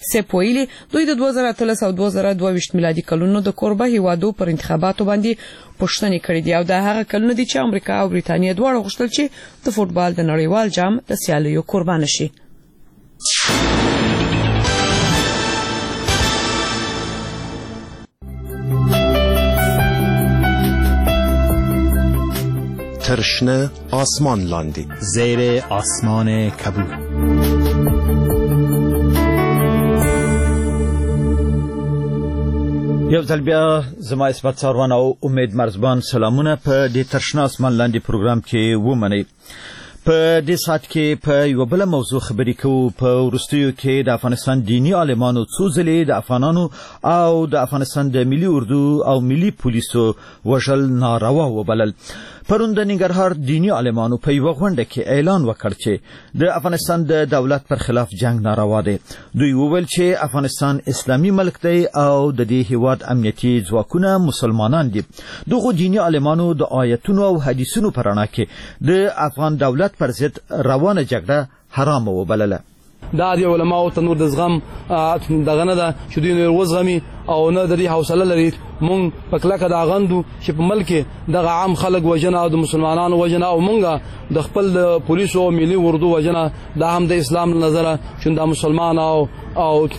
سپ ویلي دوی د 2013 او 2022 میلادي کلونو د کوربه هیوادو پر انتخاباتو باندې پوښتنې کړې دي او دا هغه کلونه دي چې امریکا او بریتانیا دواړه غوښتل چې د فوتبال د نړیوال جام د سیالیو قربان شي. ترشنه آسمان لاندی زیر آسمان کبود. یو ځل بیا زما اسمت ساروان او امید مرزبان سلامونه په دې ترشنه آسمان لاندې پروګرام کې ومنئ. په دې ساعت کې په یو بل موضوع خبرې کوو. په وروستیو کې د افغانستان دینی عالمانو څو ځلې د افغانانو او د افغانستان د ملي اردو او ملي پولیسو وژل ناروا وبلل. پرون د ننګرهار دینی عالمانو په یوه غونډه کې اعلان وکړ چې د افغانستان د دولت پر خلاف جنگ ناروا دی. دوی وویل چې افغانستان اسلامي ملک دی او د دې هیواد امنیتي ځواکونه مسلمانان دي. دغه دینی عالمانو د آیتونو او حدیثونو په رڼا کې د افغان دولت پر ضد روانه جګړه حرام وبلله. دا د علماو ته نور د زغم دغه نه ده چې دوی نور وزغمي او نه د دې حوصله لري. مونږ په کلکه دا غندو چې په ملک دغه عام خلک وجنه او د مسلمانانو وجنه او مونږ د خپل د پولیسو او ملي اردو وجنه دا هم د اسلام نظره چې د مسلمان او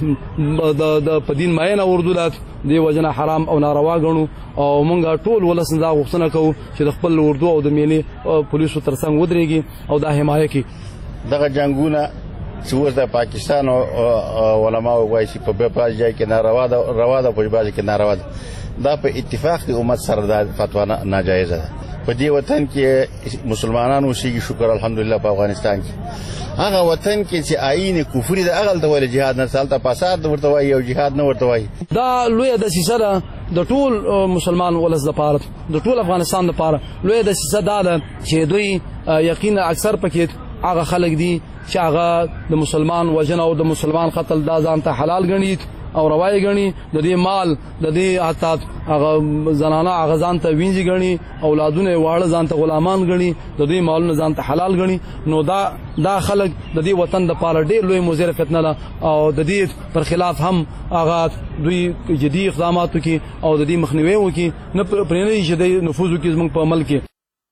د په دین ماینه اردو لات دی وجنه حرام او ناروا غنو او مونږ ټول ولسن دا غوښتنه کوو چې د خپل اردو او د ملي پولیسو ترڅنګ ودرېږي او دا حمایه کوي. دغه جنگونه چې د پاکستان او علماء وایي چې په بل ځای کې ناروا ده په بل کې ناروا ده. دا په اتفاق د امت سره د فتوا ناجایزه ده. په دې وطن کې مسلمانانو اوسېږي شکر الحمدلله. په افغانستان کې هغه وطن کې چې آئین کفري د اغل ته ول جهاد نه سالته فساد ورته وایي او جهاد نه ورته وایي. دا لوی د سیسره د ټول مسلمان ولس د پاره د ټول افغانستان د پاره لوی د سیسه ده چې دوی یقینا اکثر پکې هغه خلک دي چې هغه د مسلمان وجنه او د مسلمان قتل دا ځان ته حلال ګڼي او روایي ګڼي. د دې مال د دې حتی هغه زنانه هغه ځان ته وینځي ګڼي اولادونه واړه ځان ته غلامان ګڼي د دې مالونه ځان ته حلال ګڼي. نو دا خلک د دې وطن د پاره ډېر لوی مضر فتنه ده او د دې پر خلاف هم هغه دوی جدي اقدامات وکړي او د دې مخنیوي وکړي نه پرېنه چې د نفوذ وکړي زموږ په عمل کې.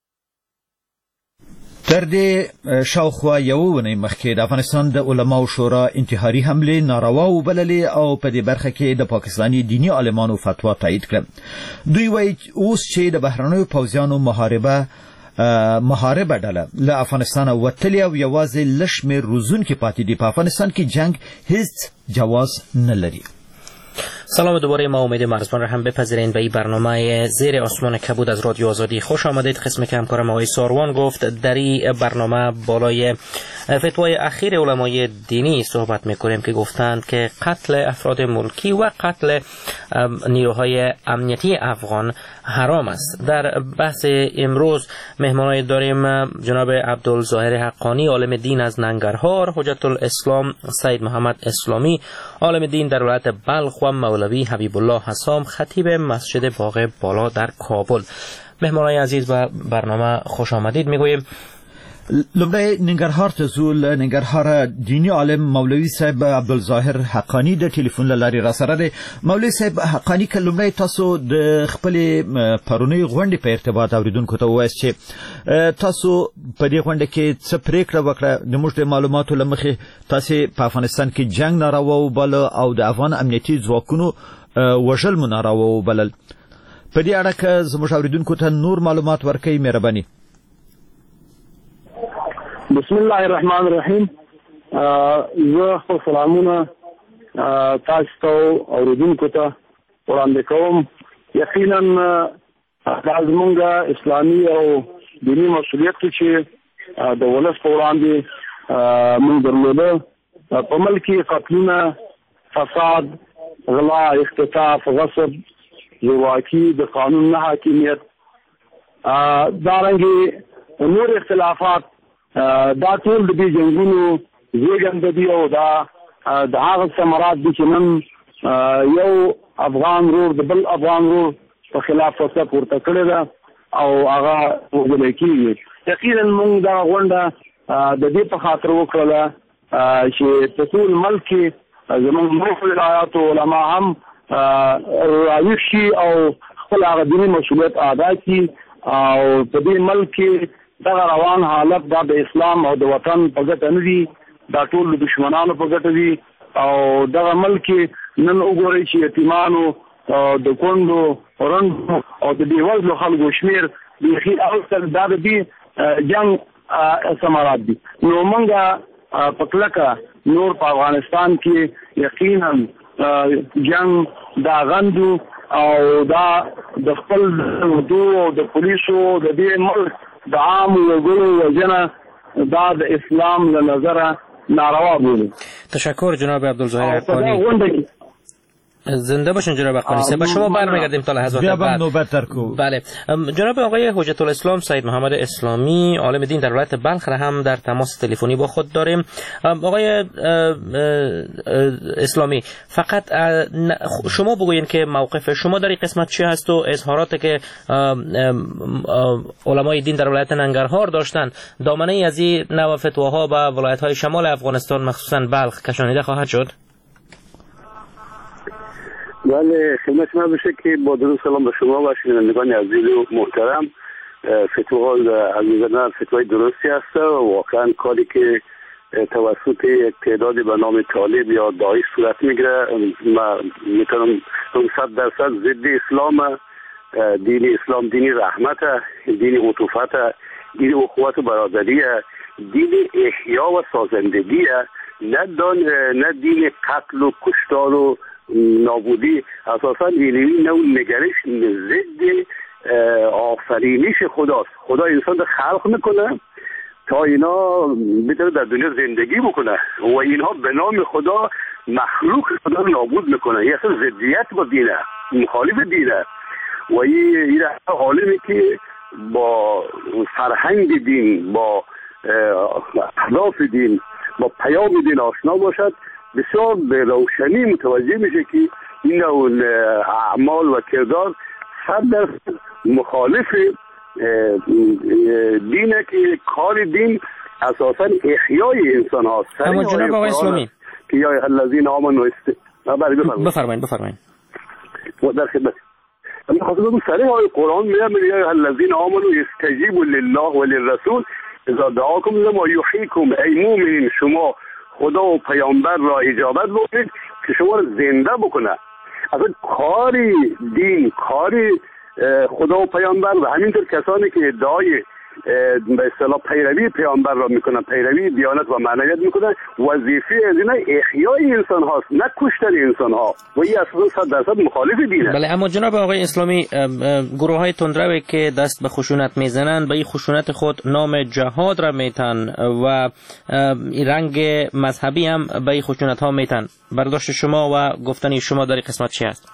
تر دې شاوخوا یو ونې مخکې د افغانستان د علماو شورا انتحاري حملې ناروا وبللې او په دې برخه کې د پاکستاني دینی عالمانو فتوا تایید کړه. دوی وایي اوس چې د بهرنیو پوځیانو محاربه ډله له افغانستان وتلې او یوازې لشمیر روزونکي پاتې دي. په افغانستان کې جنگ هیڅ جواز نه لري. سلام دوباره، ما امید مرزبان را هم بپذیرین به این برنامه زیر آسمان کبود از رادیو آزادی خوش آمدید. قسمی که همکارم آقای ساروان گفت در این برنامه بالای فتوای اخیر علمای دینی صحبت میکنیم که گفتند که قتل افراد ملکی و قتل نیروهای امنیتی افغان حرام است. در بحث امروز مهمانای داریم جناب عبدالظاهر حقانی عالم دین از ننگرهار، حجت الاسلام سید محمد اسلامی عالم دین در ولایت بلخ و مولوی حبیب الله حسام خطیب مسجد باغ بالا در کابل. مهمانای عزیز به برنامه خوش آمدید میگوییم. لومړی ننګرهار ته ځو. له ننګرهاره دیني عالم مولوي صاحب عبدالظاهر حقانی د ټلیفون له لارې راسره دی. مولوي صاحب حقانی، که لومړی تاسو د خپلې پرونۍ غونډې په ارتباط اوریدونکو ته ووایاست چې تاسو په دې غونډه کې څه پریکړه وکړه. زموږ د معلوماتو له مخې تاسې په افغانستان کې جنګ ناروا وباله او د افغان امنیتي ځواکونو وژل مو ناروا وبلل. په دې اړه که زموږ اوریدونکو ته نور معلومات ورکوي مهرباني. بسم الله الرحمن الرحیم. زه خپل سلامونه تاسو ته اوریدونکو ته وړاندې کوم. یقینا دا زموږ اسلامي او دیني مسؤلیت چې د ولس په وړاندې موږ درلوده. په ملک کې قتلونه، فساد، غلا، اختطاف، غصب، زورواکي، د قانون نه حاکمیت، دارنګې نور اختلافات، دا ټول د دې جنګونو زیږنده دي او دا د هغه ثمرات دي چې نن یو افغان ورور د بل افغان ورور په خلاف فتوا پورته کړې ده او هغه وژل کېږي. یقینا موږ دا غونډه د دې په خاطر وکړله چې په ټول ملک کې زموږ نور ولایات علما هم راویښ شي او خپل هغه دیني مسؤلیت ادا کړي او په دې ملک کې دغه روان حالت دا د اسلام او د وطن په ګټه نه دي، دا ټول دشمنانو په ګټه دي او دغه ملک نن وګورئ چې یتیمانو د کونډو رنډو او د بېوزلو خلکو شمېر بیخي اول دا د دې جنګ ثمرات دي. نو موږ په کلکه نور په افغانستان کې یقینا جنګ دا غندو او دا د خپل دو او د پولیسو د دې ملک د عام وګړو وجنه دا د اسلام له نظره ناروا بولي. تشکر جناب عبدالظاهر حقانی. زنده باشین جناب حقانی. به شما برمیگردیم تا لحظات بعد. بله جناب آقای حجت الاسلام سید محمد اسلامی عالم دین در ولایت بلخ را هم در تماس تلفنی با خود داریم. آقای اسلامی فقط شما بگوین که موقف شما در این قسمت چی هست و اظهاراتی که علمای دین در ولایت ننگرهار داشتن دامنه ای از این نوع فتواها به ولایت های شمال افغانستان مخصوصا بلخ کشانیده خواهد شد؟ بله خدمت شما بشه که با درود سلام به شما و شنوندگان عزیز و محترم. فتواها عزیزان فتوای درستی هست و واقعا کاری که توسط یک تعداد به نام طالب یا داعش صورت میگیره ما میتونم 100% ضد اسلام. دین اسلام دین رحمت، دین عطوفت، دین اخوت و برادری، دین احیا و سازندگی، نه دین قتل و کشتار و نابودی. اساسا این نوع نگرش ضد آفرینش خداست. خدا انسان رو خلق میکنه تا اینا بتونه در دنیا زندگی بکنه و اینها به نام خدا مخلوق خدا رو نابود میکنه. این اصلا ضدیت با دینه، مخالف دینه و این عالمی که با فرهنگ دین، با اهداف دین، با پیام دین آشنا باشد بسیار به روشنی متوجه میشه که این اعمال و کردار 100% مخالف دینه که کار دین اساسا احیای انسان هاست. اما جناب آقای اسلامی که یا الذین آمنوا بفرمایید در خدمت. اما خاطر صریح های قرآن میگه یا الذین آمنوا استجیبوا لله و للرسول اذا دعاکم لما یحییکم. ای مؤمنین شما خدا و پیامبر را اجابت بکنید که شما را زنده بکنه. اصلا کاری دین، کاری خدا و پیامبر و همینطور کسانی که ادعای به اصطلاح پیروی پیامبر را میکنن، پیروی دیانت و معنویت میکنن، وظیفه از اینا احیای انسان هاست نه کشتن انسان ها و این اصلا 100% مخالف دینه. بله اما جناب آقای اسلامی گروه های تندروی که دست به خشونت میزنن به این خشونت خود نام جهاد را میتن و رنگ مذهبی هم به این خشونت ها میتن. برداشت شما و گفتن شما در این قسمت چی است؟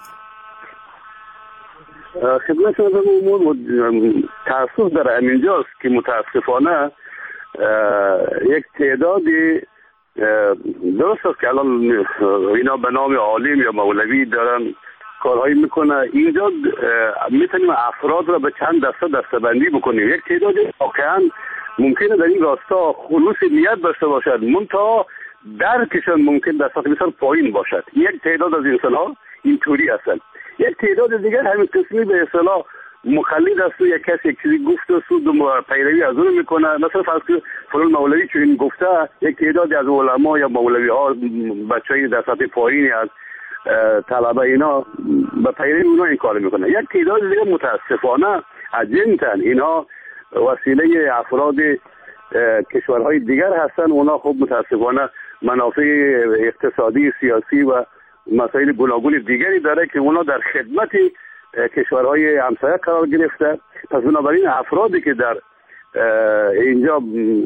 خدمت شما امور تأسف در همینجاست که متاسفانه یک تعدادی درست است که الان اینا به نام عالم یا مولوی دارن کارهایی میکنه. اینجا میتونیم افراد را به چند دسته بندی بکنیم. یک تعدادی واقعا ممکنه در این راستا خلوص نیت داشته باشد منتها درکشان ممکن در سطح بسیار پایین باشد. یک تعداد از انسان ها اینطوری هستند. یک تعداد دیگر همین قسمی به اصطلاح مخلد است و یک کسی یک چیزی گفته سود و پیروی از اون میکنه. مثلا فرض کنید فلان مولوی چون این گفته یک تعدادی از علما یا مولوی ها بچه‌ای در سطح پایینی از طلبه اینا به پیروی اونها این کار میکنه. یک تعداد دیگر متاسفانه اجنتن اینا وسیله افراد کشورهای دیگر هستن. اونا خب متاسفانه منافع اقتصادی، سیاسی و مسائل گوناگون دیگری داره که اونا در خدمت کشورهای همسایه قرار گرفته. پس بنابراین افرادی که در اینجا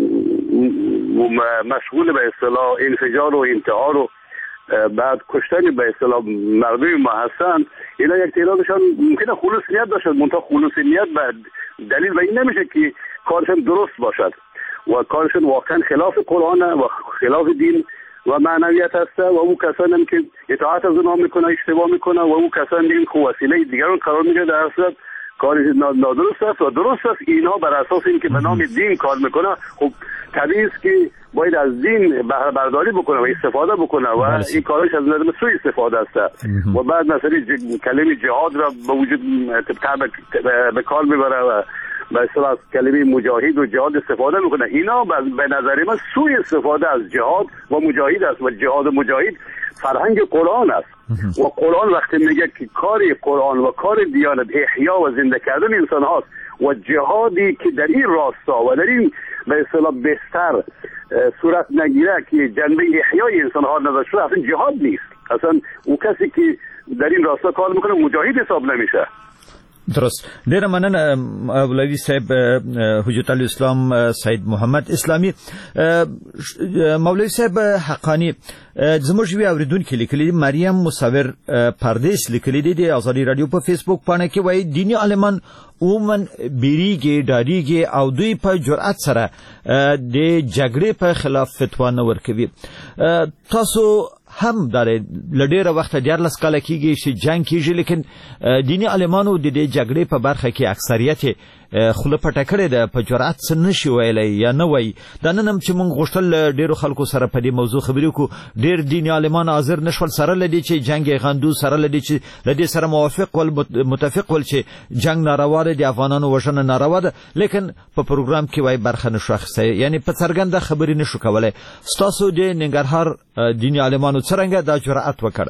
مشغول به اصطلاح انفجار و انتحار و بعد کشتن به اصطلاح مردم ما هستن اینا یک تعدادشان ممکنه خلوص نیت داشت منتها خلوص نیت به دلیل و این نمیشه که کارشان درست باشد و کارشان واقعا خلاف قرآن و خلاف دین و معنویت هسته و او کسانی هم که اطاعت از اونها میکنه اشتباه میکنه و او کسانی که وسیله دیگران قرار میگیره در اصل کاری نادرست است و درست است. اینها بر اساس اینکه به نام دین کار میکنه، خب طبیعی است که باید از دین بهره برداری بکنه و استفاده بکنه و این کارش از نظر سوء استفاده است و بعد مثلا کلمه جهاد را به وجود به کار میبره و به اصطلاح کلمه مجاهد و جهاد استفاده میکنه. اینا به نظر من سوء استفاده از جهاد و مجاهد است و جهاد و مجاهد فرهنگ قرآن است و قرآن وقتی میگه که کار قرآن و کار دیانت احیا و زنده کردن انسان هاست و جهادی که در این راستا و در این به اصطلاح بستر صورت نگیره که جنبه احیای انسان ها نظر شده، اصلا جهاد نیست. اصلا اون کسی که در این راستا کار میکنه مجاهد حساب نمیشه. درست. ډیر مننه مولوی صاحب حجت الاسلام سید محمد اسلامی. مولوی صاحب حقانی زموږ وی اوریدونکو لیکلي مریم مصور پردیس لیکلي دي د ازادي رادیو په فیسبوک باندې کې وایي دینی عالمان عموما بیریږي ډاډیږي او دوی په جرأت سره د جګړې په خلاف فتوا نه ورکوي. تاسو هم داره لډیره وخت 14 کال کېږي چې جنگ کېږي، لیکن دینی عالمانو د دې جګړې په برخه کې اکثریت خله پټه کړې ده، په جرأت څه نشي ویلی یا نه وایي. دا نن هم چې موږ غوښتل ډیرو خلکو سره په دې موضوع خبرې وکړو، ډیر دیني عالمان حاضر نشول، سره لدی چې جنگ غندو، سره لدی چې لدی سره موافق ول متفق ول چې جنگ ناروا ده، د افغانانو وژنه ناروا ده، لیکن په پروګرام کې وایي برخه نشو اخیستی، یعنی په څرګنده خبرې نشو کولای. ستاسو د ننګرهار دیني عالمانو څرنګه دا جرأت وکړ؟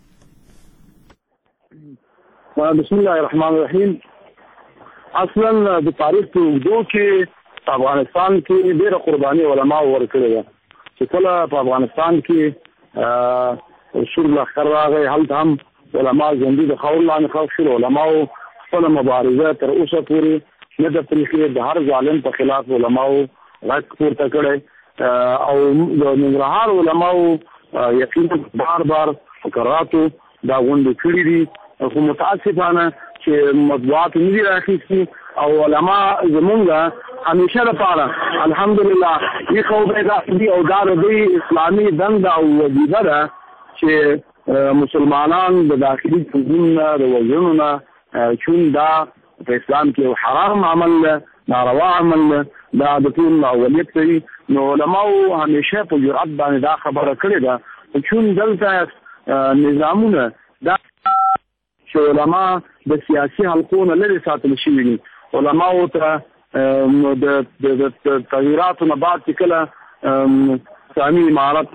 بسم الله الرحمن الرحیم. اصلا د تاریخ په اوږدو کې په افغانستان کې ډېره قرباني علما ورکړې ده چې کله په افغانستان کې شور لښکر راغی، هلته هم علما ژوندي د خاورو لاندې ښخ شول. علماو خپله مبارزه تر اوسه پورې نه ده پرېښې، د هر ظالم په خلاف علماو غږ پورته کړی او د ننګرهار علماو یقینا بار بار فقراتو دا غونډې کړي دي، خو متاسفانه چې مطبوعات نه دي راخیستي او علما زمونږ همیشه لپاره الحمدلله یې خوبه دي او دا د اسلامي دنده او وظیفه ده چې مسلمانان د داخلي څنګه د وژنو نه چون دا په اسلام کې حرام عمل ده، ناروا عمل ده، دا د ټول اولیت کوي. نو علماو همیشه په جرأت باندې دا خبره کړې ده چون دلته نظامونه دا چې علما د سیاسي حلقو نه لرې ساتل شوي دي. علماو ته د تغییراتو نه بعد چې کله اسلامي امارت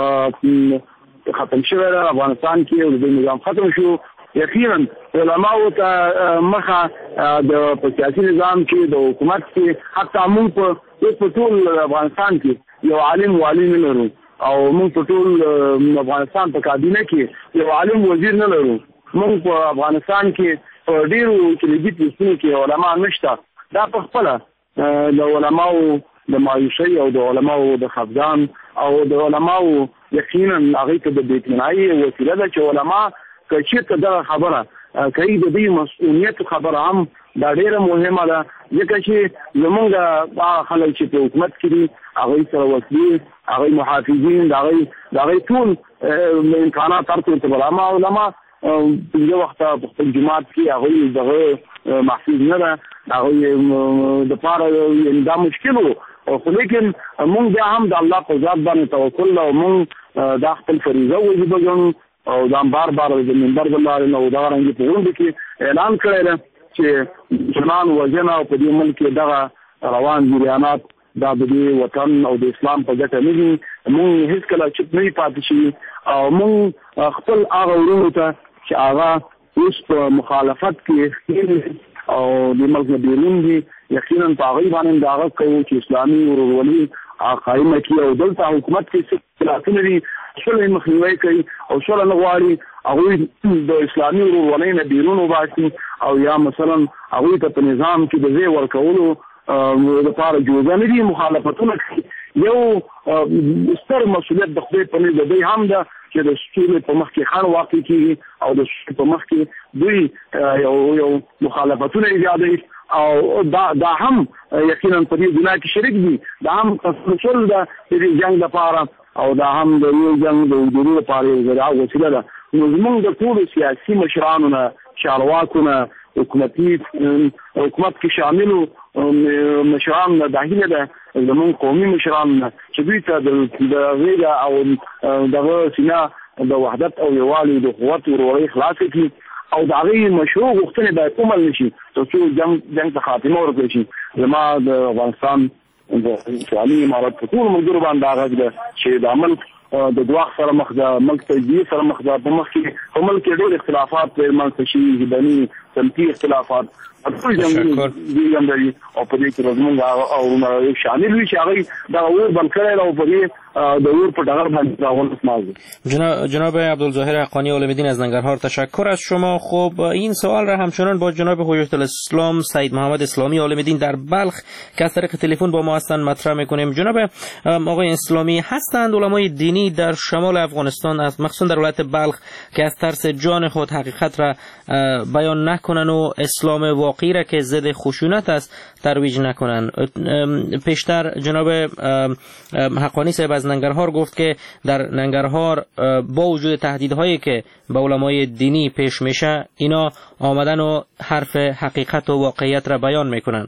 ختم شوی ده افغانستان کې او د نظام ختم شو، یقینا علماو ته مخه په سیاسي نظام کې د حکومت کې حتی موږ په ټول افغانستان کې یو عالم والی نه لرو او موږ په ټول افغانستان په کابینه کې یو عالم وزیر نه لرو. موږ په افغانستان کې په ډیرو کلیدي پوستونو کې علما نشته. دا په خپله د علماو د مایوسۍ او د علماو د خفګان او د علماو یقینا هغوی ته د بېاطمینایي وسیله ده چې علما که چېرته دغه خبره کوي د دوی مسؤلیت خبره هم دا ډېره مهمه ده، ځکه چې زمونږ هغه خلک چې په حکومت کې دي هغوی سره وسلې، هغوی محافظین، د هغوی ټول امکانات هر څه ته برابر. علما پنځه وخته په خپل جومات کې هغوی دغه محفوظ نه ده، هغوی دپاره دا مشکل و، خو لیکن مونږ بیا هم د الله په ذات باندې توکل او مونږ دا خپل فریضه وظیفه ګڼو او دا بار بار د منبر د لارې نه او دغه رنګې په غونډو کې اعلان کړی ده چې مسلمان وژنه او په دې ملک کې دغه روان جریانات دا د دې وطن او د اسلام په ګټه نه دي. مونږ هېڅکله چوپ نه پاتې شي او مونږ خپل هغه ورونو ته چې هغه اوس په مخالفت کې او د ملک نه بیرون دي یقینا په هغوی باندې د هغه کوو چې اسلامي ورورولي قایمه کړي او دلته حکومت کې څه اختلافونه دي صلح مخنیوی کوي او صلح نه غواړي هغوی د اسلامي ورورولۍ نه بیرون وباسي او یا مثلا هغوی ته په نظام کې د ځای ورکولو لپاره جوړه نه دي مخالفتونه کوي. یو ستر مسؤلیت د خدای په نزد دوی هم ده چې د سولې په مخ کې خنډ واقع کېږي او د سولې په مخ کې دوی یو مخالفتونه ایجادوي او دا هم یقینا په دې ګناه کې شریک دي. دا هم تسلسل ده د جنګ لپاره او دا هم د یو جنګ د وجودو لپاره یو ذریعه وسیله ده. نو زمونږ د ټولو سیاسي مشرانو نه، چارواکو نه، حکومت کې شاملو مشران داخله ده زمون قومي مشران چې دوی ته د غیره او دغه سینا د وحدت او یووالي د قوت وروري خلاص کړي او د هغه مشروع غوښتنې باید عمل نشي ترڅو جنگ ته خاتمه ورکړي شي. زما د افغانستان د اسلامي امارت په ټول ملګرو باندې هغه ده چې د عمل د دواخ سره مخ د ملک تجزیه سره مخ د په مخ کې په ملک کې ډېر اختلافات په منځ شي ځدني سمتي اختلافات ټول جنګونه دي او په دې کې زموږ او شامل وي چې هغه دا اور بند کړی او په دې د اور په ډګر باندې راغونډ مازه. جناب عبدالظاهر حقانی عالم‌دین از ننگرهار تشکر از شما. خب این سوال را همچنان با جناب حجت الاسلام سید محمد اسلامی عالم‌دین در بلخ که از طریق تلفن با ما هستند مطرح می‌کنیم. جناب آقای اسلامی، هستند علمای دینی در شمال افغانستان مخصوصا در ولایت بلخ که از ترس جان خود حقیقت را بیان نکنن و اسلام واقعی را که ضد خشونت است ترویج نکنن. پیشتر جناب حقانی صاحب از ننگرهار گفت که در ننگرهار با وجود تهدیدهایی که به علمای دینی پیش میشه اینا آمدن و حرف حقیقت و واقعیت را بیان میکنن.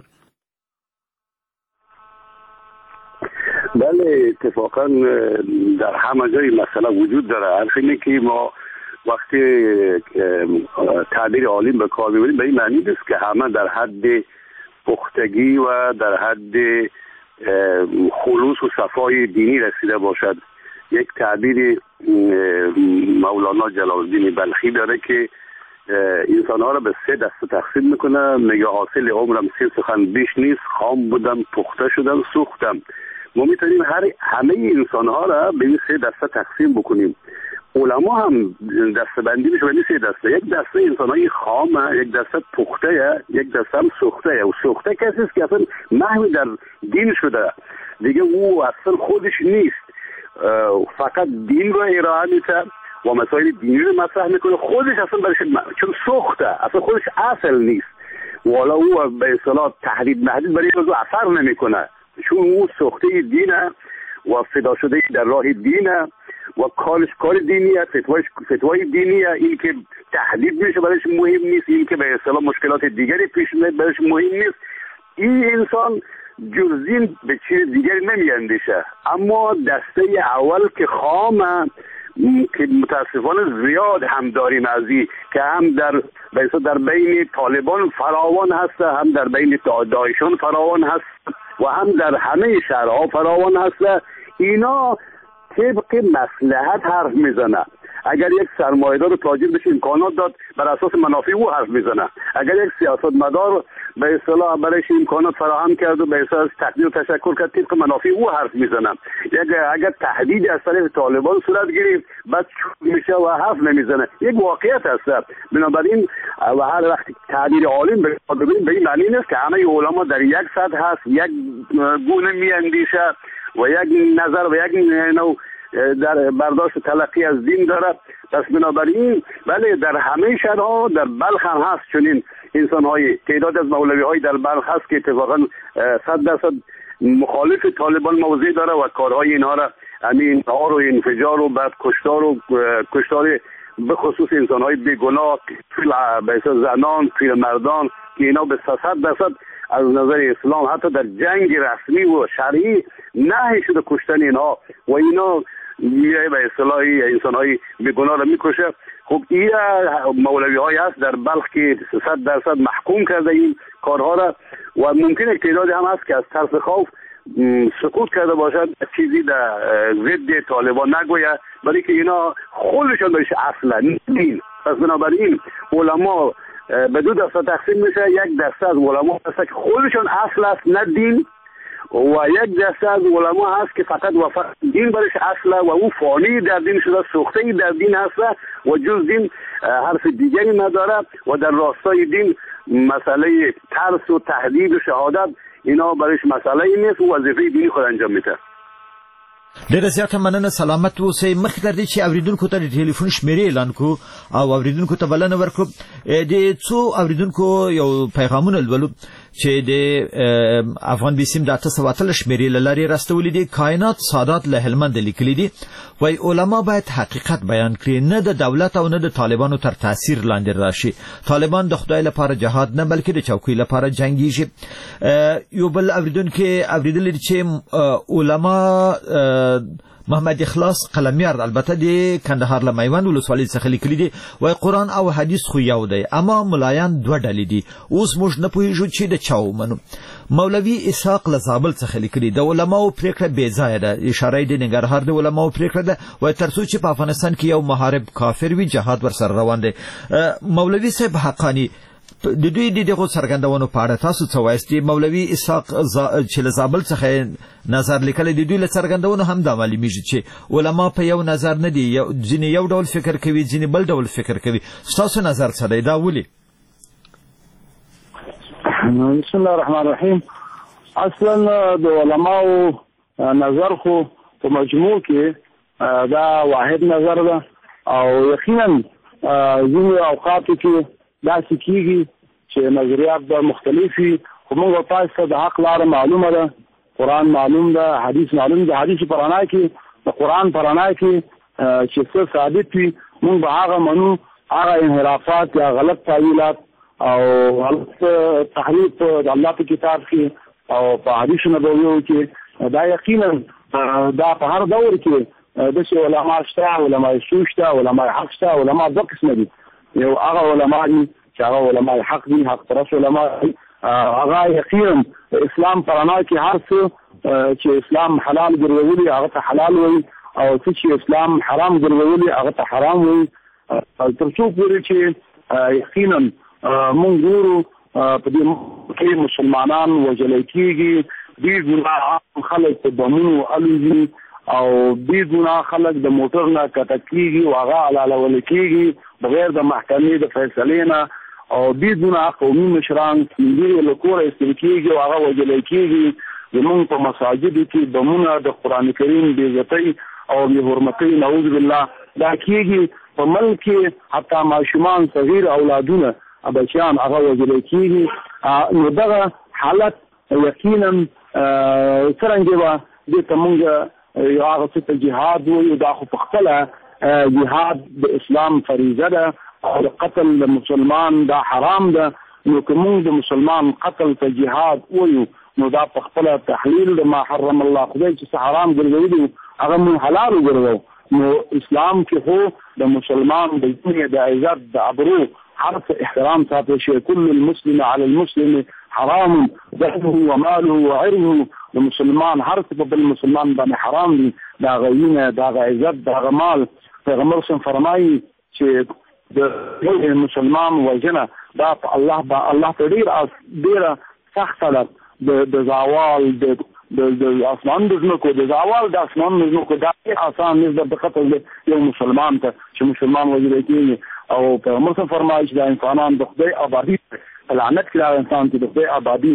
بله اتفاقا در همه جای مسئله وجود داره. حرف اینه که ما وقتی تعبیر عالم به کار میبریم به این معنی نیست که همه در حد پختگی و در حد خلوص و صفای دینی رسیده باشد. یک تعبیر مولانا جلال الدین بلخی داره که انسان ها را به 3 دسته تقسیم میکنه. میگه حاصل عمرم 3 سخن بیش نیست، خام بودم پخته شدم سوختم. ما میتونیم همه انسان ها را به این 3 دسته تقسیم بکنیم. علما هم دسته بندی میشه به 3 دسته. یک دسته انسان های خامه، یک دسته پخته، یک دسته هم سوخته. و سوخته کسی است که اصلا محو در دین شده دیگه، او اصلا خودش نیست، فقط دین رو ارائه میده و مسائل دینی رو مطرح میکنه. خودش اصلا برش چون سوخته، اصلا خودش اصل نیست و حالا او به اصطلاح تحریف محدود برای روزو اثر نمیکنه چون او سوخته دینه و فدا شده در راه دینه و کارش کار دینیه، فتوای دینیه. این که تحلیل میشه برایش مهم نیست، این که به اصطلاح مشکلات دیگری پیش میاد برایش مهم نیست. این انسان جز دین به چیز دیگری نمیاندیشه. اما دسته اول که خامه که متاسفانه زیاد هم داریم ازی که هم در بین طالبان فراوان هست، هم در بین داعشان فراوان هست و هم در همه شهرها فراوان هست. اینا طبق مصلحت حرف میزنه. اگر یک سرمایه‌دار و تاجر بشه امکانات داد بر اساس منافع او حرف میزنه. اگر یک سیاستمدار به اصطلاح برایش امکانات فراهم کرد و به اساس تقدیر و تشکر کرد طبق منافع او حرف میزنه. اگر تهدید از طرف طالبان صورت گرفت بعد میشه و حرف نمیزنه. یک واقعیت هست. بنابراین و هر وقت تعبیر عالم به این معنی نیست که همه علما در یک سطح هست، یک گونه میاندیشه و یک نظر و یک نوع در برداشت تلقی از دین داره. پس بنابراین بله در همه شهرها در بلخ هم هست چنین انسان‌های تعداد از مولوی‌های در بلخ هست که اتفاقا 100% مخالف طالبان موضع داره و کارهای اینها را همین نهار و انفجار و بعد کشتار به خصوص انسان‌های بیگناه به زنان پیرمردان که اینا به 100% از نظر اسلام حتی در جنگ رسمی و شرعی نهی شده کشتن اینها و اینا میای به اصطلاح انسان‌های بیگناه را میکشه. خب این مولوی‌های هست در بلخ که 100% محکوم کرده این کارها را و ممکنه تعدادی هم هست که از ترس خوف سکوت کرده باشد، چیزی در ضد طالبان نگوید، برای که اینا خودشان بهش اصلا دین. پس بنابراین علما به 2 دسته تقسیم میشه. یک دسته از علما هست که خودشان اصل است نه دین و یک دسته از علما هست که فقط وفق دین برش اصله و او فانی در دین شده، سوخته در دین هست و جز دین حرف دیگری نداره و در راستای دین مسئله ترس و تهدید و شهادت اینا برش مسئله نیست و وظیفه دینی خود انجام میده. ډیره زیاته مننه. سلامت اوسئ. مخکې تر دې چې اوریدونکو ته د ټلیفون شمیرې اعلان کړو او اوریدونکو ته بلنه ورکړو، د څو اوریدونکو یو پیغامونه لولو. چې د افغان بیسیم د 800 شمیرې لري راستولې دي. کائنات سادات له هلمند لیکلي دي وای علما باید حقیقت بیان کړي، نه د دولت او نه د طالبانو تر تاثیر لاندې راشي. طالبان د خدای لپاره جهاد نه بلکې د چوکۍ لپاره جنگیږي. یو بل اوریدل چې علما محمد اخلاص قلمیار البته د کندهار له میوند ولسوالۍ څخه لیکلي دي وای قرآن او حدیث خو یو دی اما ملایان دوه ډلې دي، اوس موږ نه پوهیږو چې د چا ومنو. مولوي اسحاق له زابل څخه لیکلي د علماو پریکړه بې ځایه ده، اشاره د ننګرهار د علماو پریکړه ده وای تر څو چې په افغانستان کې یو محارب کافر وي جهاد ورسره روان دی. مولوي صاحب حقانی د دوی دغه څرګندونو په اړه تاسو څه وایئ؟ مولوي اسحاق چې له زابل څخه نظر لیکلی د دوی له څرګندونو هم دا معلومیږي چې علما په یو نظر نه دي، ځینې یو ډول فکر کوي ځینې بل ډول فکر کوي. ستاسو نظر څه دی؟ دا ولې؟ بسم الله الرحمن الرحیم. اصلا د علماو نظر خو په مجموع کې دا واحد نظر ده او یقینا ځینې اوقاتو کې داسې کېږي چې نظریات به مختلفي، خو موږ تاسو ته د حق لاره معلومه ده، قرآن معلوم ده، حدیث معلوم ده. حدیث په رڼا کې د قرآن په رڼا کې چې څه ثابت وي موږ به هغه منو. هغه انحرافات یا غلط تعویلات او غلط تحریف د الله په کتاب کې او په حدیث نبویو کې دا یقینا دا په هر دور کې د علماء شته، علماء سوء شته، علماء حق شته. علماء دوه قسمه دي، یو هغه علماء دي چې هغه علماء حق دي، حق پرست علماء دي. هغه یقینا اسلام پرانا کې هر څه چې اسلام حلال ګرځولي هغه ته حلال وي او څه چې اسلام حرام ګرځولي هغه ته حرام وي. تر څو پورې چې یقینا مونږ ګورو په دې کې مسلمانان وژل کېږي، بې ګناه خلک په بمونو الوزي او بې ګناه خلک د موټر نه کټه کېږي او هغه حلالول کېږي بغیر د محکمې د فیصلې نه، او بې ګناه قومي مشران سپین له کوره ایستل کېږي او هغه وژل کېږي. زمونږ په مساجدو کې بمونه د قرآن کریم بې عزتۍ او بې حرمتۍ نعوذ بالله دا کېږي. په ملک کې حتی ماشومان صغیر اولادونه بچیان هغه وژل کېږي. نو دغه حالت یقینا څرنګه به دې ته مونږ هغه څه ته جهاد وایو، دا خو په خپله جهاد د اسلام فریضه ده او د قتل د مسلمان دا حرام ده. نو که مونږ د مسلمان قتل ته جهاد وایو نو دا په خپله تحلیل د ما حرم الله، خدای چې څه حرام ګرځولي هغه مونږ حلال وګرځو. نو اسلام کې خو د مسلمان د دنیا د عزت د ابرو هر څه احترام ساتل شي. كل المسلم على المسلم حرام دمه وماله وعرضه. د مسلمان هر څه په بل مسلمان باندې حرام دي، دا غوینه، دا عزت، دا مال. پیغمبر صلی فرمایي چې د مسلمان وجنه دا الله ته ډیره سخته ده. د زوال د اسمان د ځمکو د زوال د اسمان د ځمکو دا آسان نسبت د قتل یو مسلمان ته چې مسلمان وژل کېږي. او پیغمبر صلی فرمایي چې دا انسانان د خدای آبادي لعنت کړه، انسان چې د خدای آبادي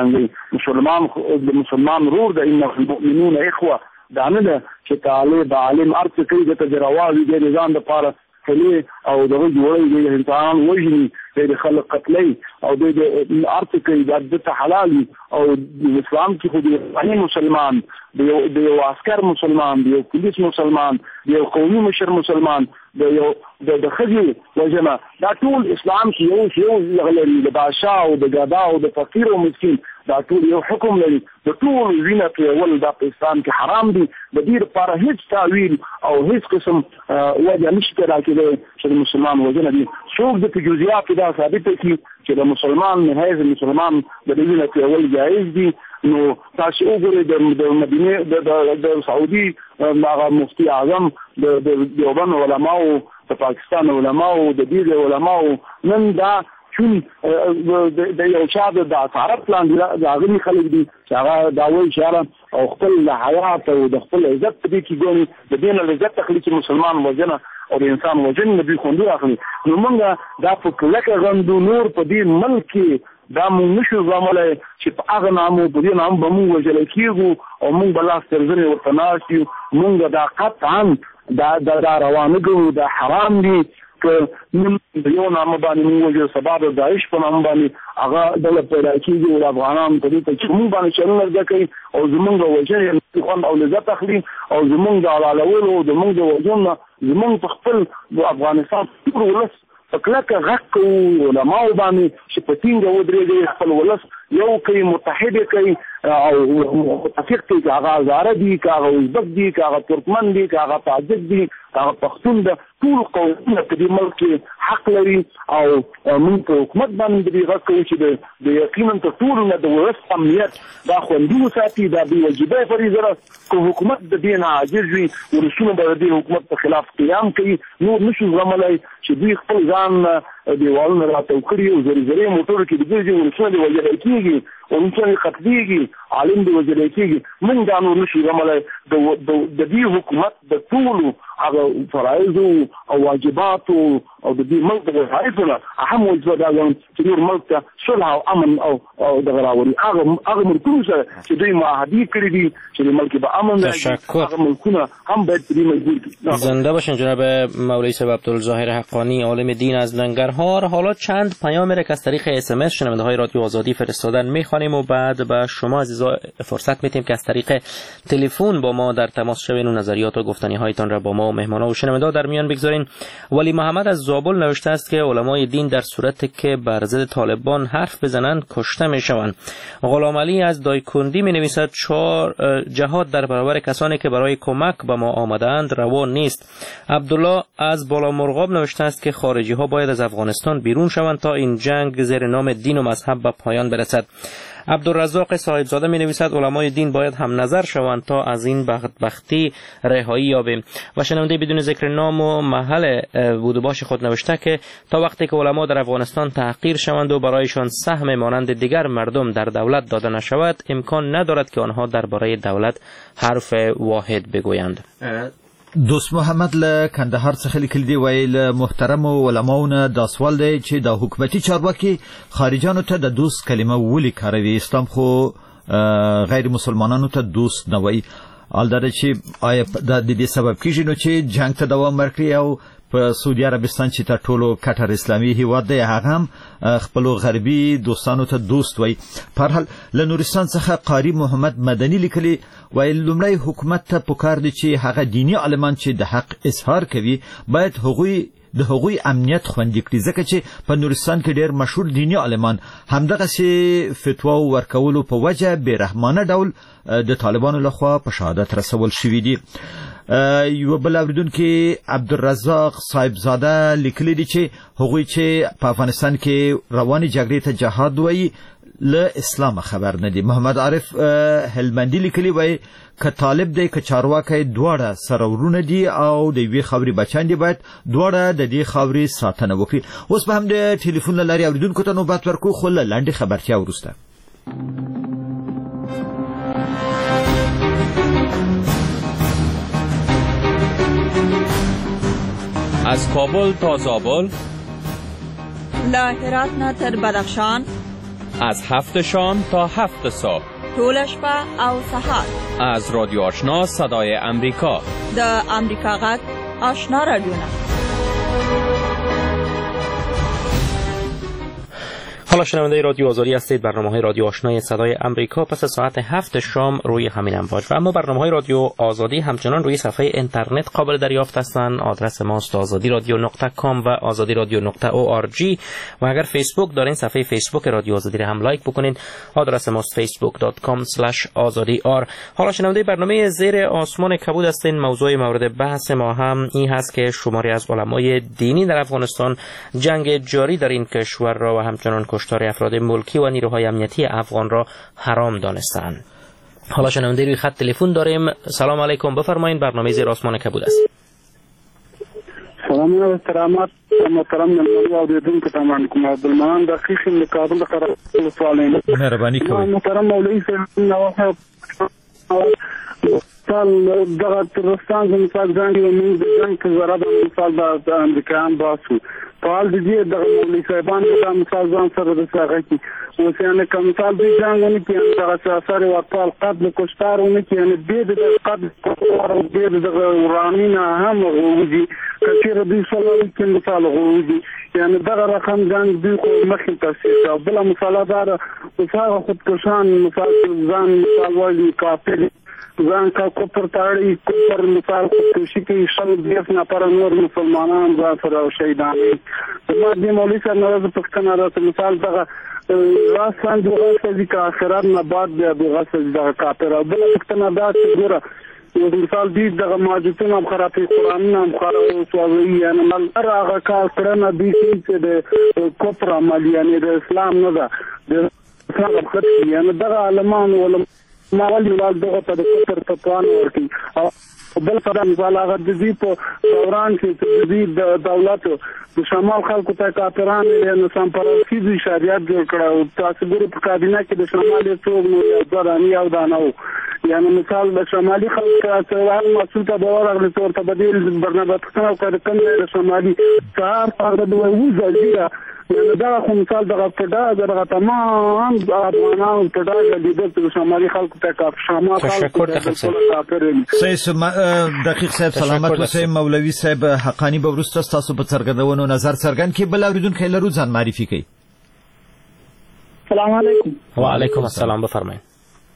لاندې مسلمان رور ده. ان المؤمنون اخوه. دا نه ده چې طالب عالم ارڅ کوي د تجرواوي د ځان د پاره خلی او دغه جوړي د انسان وژني د خلق قتلي او د ارڅ کوي د حلال او اسلام کې خو د مسلمان د یو عسكر مسلمان، د یو پولیس مسلمان، د یو قومي مشر مسلمان، د یو د خزي وجنه دا ټول اسلام کې یو غلري د بادشاه او د غدا او د فقیر او مسکین دا ټول یو حکم لري. د ټول وینه په ول د اسلام کې حرام دي. د دې لپاره هیڅ تعویل او هیڅ قسم وجه نشته راکېدای چې مسلمان وجنه دي. څوک د جزئیات دا ثابت کړي چې د مسلمان نه مسلمان د وینه په ول جایز دي. نو تاسو وګورئ د مدینه د سعودي هغه مفتی اعظم د دیوبند علماو، د پاکستان علماو، د دې علماو نن دا چون د یو چا د عرب لاندې راغلي خلک دي چې هغه دا وایي چې او خپل حیات او د خپل عزت په دې کې ګوري د دې نه عزت تخلي چې مسلمان وجنه او د انسان وجنه نبی خوندو اخلي. نو موږ دا په کلکه غندو نور په دې ملک کې دا مونږ نشو زموږ چې په هغه نامو په دې نام به مونږ وژل کېږو او مونږ به لاس تر زنې ورته ناست یو. مونږ دا قطعا دا روانه ګڼو دا حرام دي که نن یو نامه باندې موږ سبا د داعش په نامه باندې هغه دولت پیدا کېږي او افغانان په دې ته چې موږ باندې چلونه زده کوي او زمونږ وجه خوند او لذت اخلي او زمونږ د علالولو او زمونږ د وجونه زمونږ په خپل د افغانستان ټول ولس په کلکه غږ کوو علماو باندې چې په ټینګه ودرېږي خپل ولس یو کوي متحد کوي او متفق دي که هغه هزاره دي که هغه ازبک دي که هغه ترکمن دي که هغه تاجک دي که هغه پښتون ده ټول قومونه په دې ملک کې حق لري او موږ په حکومت باندې دې غږ کوو چې د یقینا تر ټولو نه د ولس امنیت دا خوندي وساتي دا بې وجیبه فریضه ده که حکومت د دې نه عاجز وي ولسونه به د دې حکومت په خلاف قیام کوي نور نشو زغملی چې دوی خپل ځان دیوالونه راتاو کړي او زرې موټرو کې د ګرځي ولسونه دې وژلی کېږي ولسونه قتلېږي عالم دې وژلی کېږي موږ دا نور نشو زغملی د دې حکومت د ټولو هغه فرایضو او واجباتو او د دې ملک د وظایفو نه اهم وظیفه دا ګڼم چې نور ملک ته صلح او امن او دغه راولي هغه ملکونو سره چې دوی معاهدې کړي دي چې د ملک به امن هغه ملکونه هم باید په دې مجبور کړي. زنده باشین جناب مولوی صاحب عبدالظاهر حقانی عالم دین از ننگرهار. حالا چند پیام را که از طریق SMS شنونده های رادیو آزادی فرستادن میخوانیم و بعد به شما عزیزا فرصت میتیم که از طریق تلفن با ما در تماس شوین و نظریات و گفتنی هایتان را با ما و مهمانا و شنونده در میان بگذارین. ولی محمد از زابل نوشته است که علمای دین در صورتی که بر ضد طالبان حرف بزنند کشته میشوند. غلام علی از دایکندی می نویسد جهاد در برابر کسانی که برای کمک به ما آمدند روا نیست. عبدالله از بالا مرغاب نوشته است که خارجی ها باید از افغانستان بیرون شوند تا این جنگ زیر نام دین و مذهب به پایان برسد. عبدالرزاق صاحبزاده می نویسد علمای دین باید هم نظر شوند تا از این بدبختی رهایی یابیم. و شنونده بدون ذکر نام و محل بود و باش خود نوشته که تا وقتی که علما در افغانستان تحقیر شوند و برایشان سهم مانند دیگر مردم در دولت داده نشود امکان ندارد که آنها درباره دولت حرف واحد بگویند. دوست محمد له کندهار څخه لیکل دی ویل محترم علماونه دا سوال دی چې د حکومتي چارواکي خارجانو ته د دوست کلمه ولي کاروي اسلام خو غیر مسلمانانو ته دوست نه وایي البته چې آیا د دې سبب کیږي نو چې جنگ ته دوام ورکړي او په سعودي عربستان چې تر ټولو کټر اسلامي هیواد دی هغه هم خپل غربي دوستانو ته دوست وایي. په هر حال له نورستان څخه قاری محمد مدني لیکلي ویل لومړی حکومت ته پکار دی چې هغه دینی عالمان چې د حق اظهار کوي باید د هغوی امنیت خوندي کړي ځکه چې په نورستان کې ډېر مشهور دینی عالمان همدغسې فتوا ورکولو په وجه بېرحمانه ډول د طالبانو لخوا په شهادت رسول شوي دي. یو بل اوریدونکي عبدالرزاق صاحبزاده لیکلي دي چې هغوی چې په افغانستان کې روانې جګړې ته جهاد وایي له اسلام خبر نه دي. محمد عارف هلمندي لیکلي وایي که طالب دی که چارواکی دواړه سره ورونه دي او د یوې خاورې بچیان دي باید دواړه د دې خاورې ساتنه وکړي. اوس به هم د ټلیفون له لارې اوریدونکو ته نوبت ورکړو خو له لنډې خبرتیا وروسته. از کابل تا زابل، له هرات نه تر بدخشان، از 7 شام تا 7 صبح، ټول شپه او سهار، از رادیو آشنا صدای امریکا، د امریکا غږ آشنا رادیو. حالا شنونده رادیو آزادی هستید. برنامه‌های رادیو آشنای صدای امریکا پس ساعت 7 شام روی همین امواج و اما برنامه‌های رادیو آزادی همچنان روی صفحه اینترنت قابل دریافت هستند. آدرس ماست azadiradio.com و azadiradio.org و اگر فیسبوک دارین صفحه فیسبوک رادیو آزادی را هم لایک بکنین. آدرس ماست facebook.com/azadiyar. حالا شنونده برنامه زیر آسمان کبود هستین. موضوع مورد بحث ما هم این هست که شماری از علمای دینی در افغانستان جنگ جاری در این کشور را و همچنان کشتار افراد ملکی و نیروهای امنیتی افغان را حرام دانستند. حالا شنونده روی خط تلفن داریم. سلام علیکم، بفرمایید. برنامه زیر آسمان کبود است. سلام و احترامات محترم نمایندگان اوریدونکو ته منکم عبدالمنان دقیق من کابل څخه سوالین. مهرباني کوئ. محترم مولوی صاحب نو مثال دغه ترستان د مثال ځان کې موږ د جنگ په ضرب مثال د امریکایان باسو فعال دي د مولوي صاحبان د مثال ځان سره د څنګه کی اوس یعنی کوم مثال دي ځانونه کې د اثر ورطال قتل کوشتارونه کې یعنی د قتل او د ورانینا هم وږي کثیر دي سلام کې مثال وږي یعنی دغه رقم ځان دي خو مخکې تاسیس او بل مثال دار او خودکشان مثال ځان مثال وایي کافر ځان کا کوپر تاړي کوپر مثال کوشي کې شل دیس نه پر نور مسلمانان ځا سره شهیدان زما د مولوي سره ناراض پښتنه راته مثال دغه راسان دغه ځکه اخرات نه بعد دغه ځکه کافر او بل پښتنه دا چې ګوره یو مثال دي دغه ماجتونه خرابې قران نه خراب سوالي یعنی مل هغه کار کړنه دي چې د کوپر عمل یعنی د اسلام نه ده د اسلام خط یعنی دغه علمان ولما ما ولې ولال دغه په کفر فتوان ورکي او بل سره مثال هغه د دې په دوران کې د دولت د شمال خلکو ته کافران نه سم پرستی دي شریعت جوړ کړو تاسو ګورئ په کابینه کې د شمال څوک نو درانی او دانو یعنی مثال د شمالي خلکو څخه مسؤل ته باور غوښتل تور ته بدیل برنامه څنګه کړ کوم د شمالي کار په دغه وځي دا خو مثال دغه دغه تمام افغانان د شمالي خلکو ته شمال خلکو دقیق صاحب سلامت اوسئ مولوي صاحب حقانی به وروسته تاسو په څرګندونو نظر څرګند کړي بل اوریدونکو لرو ځان معرفي کړئ. السلام علیکم. وعلیکم السلام بفرمایئ.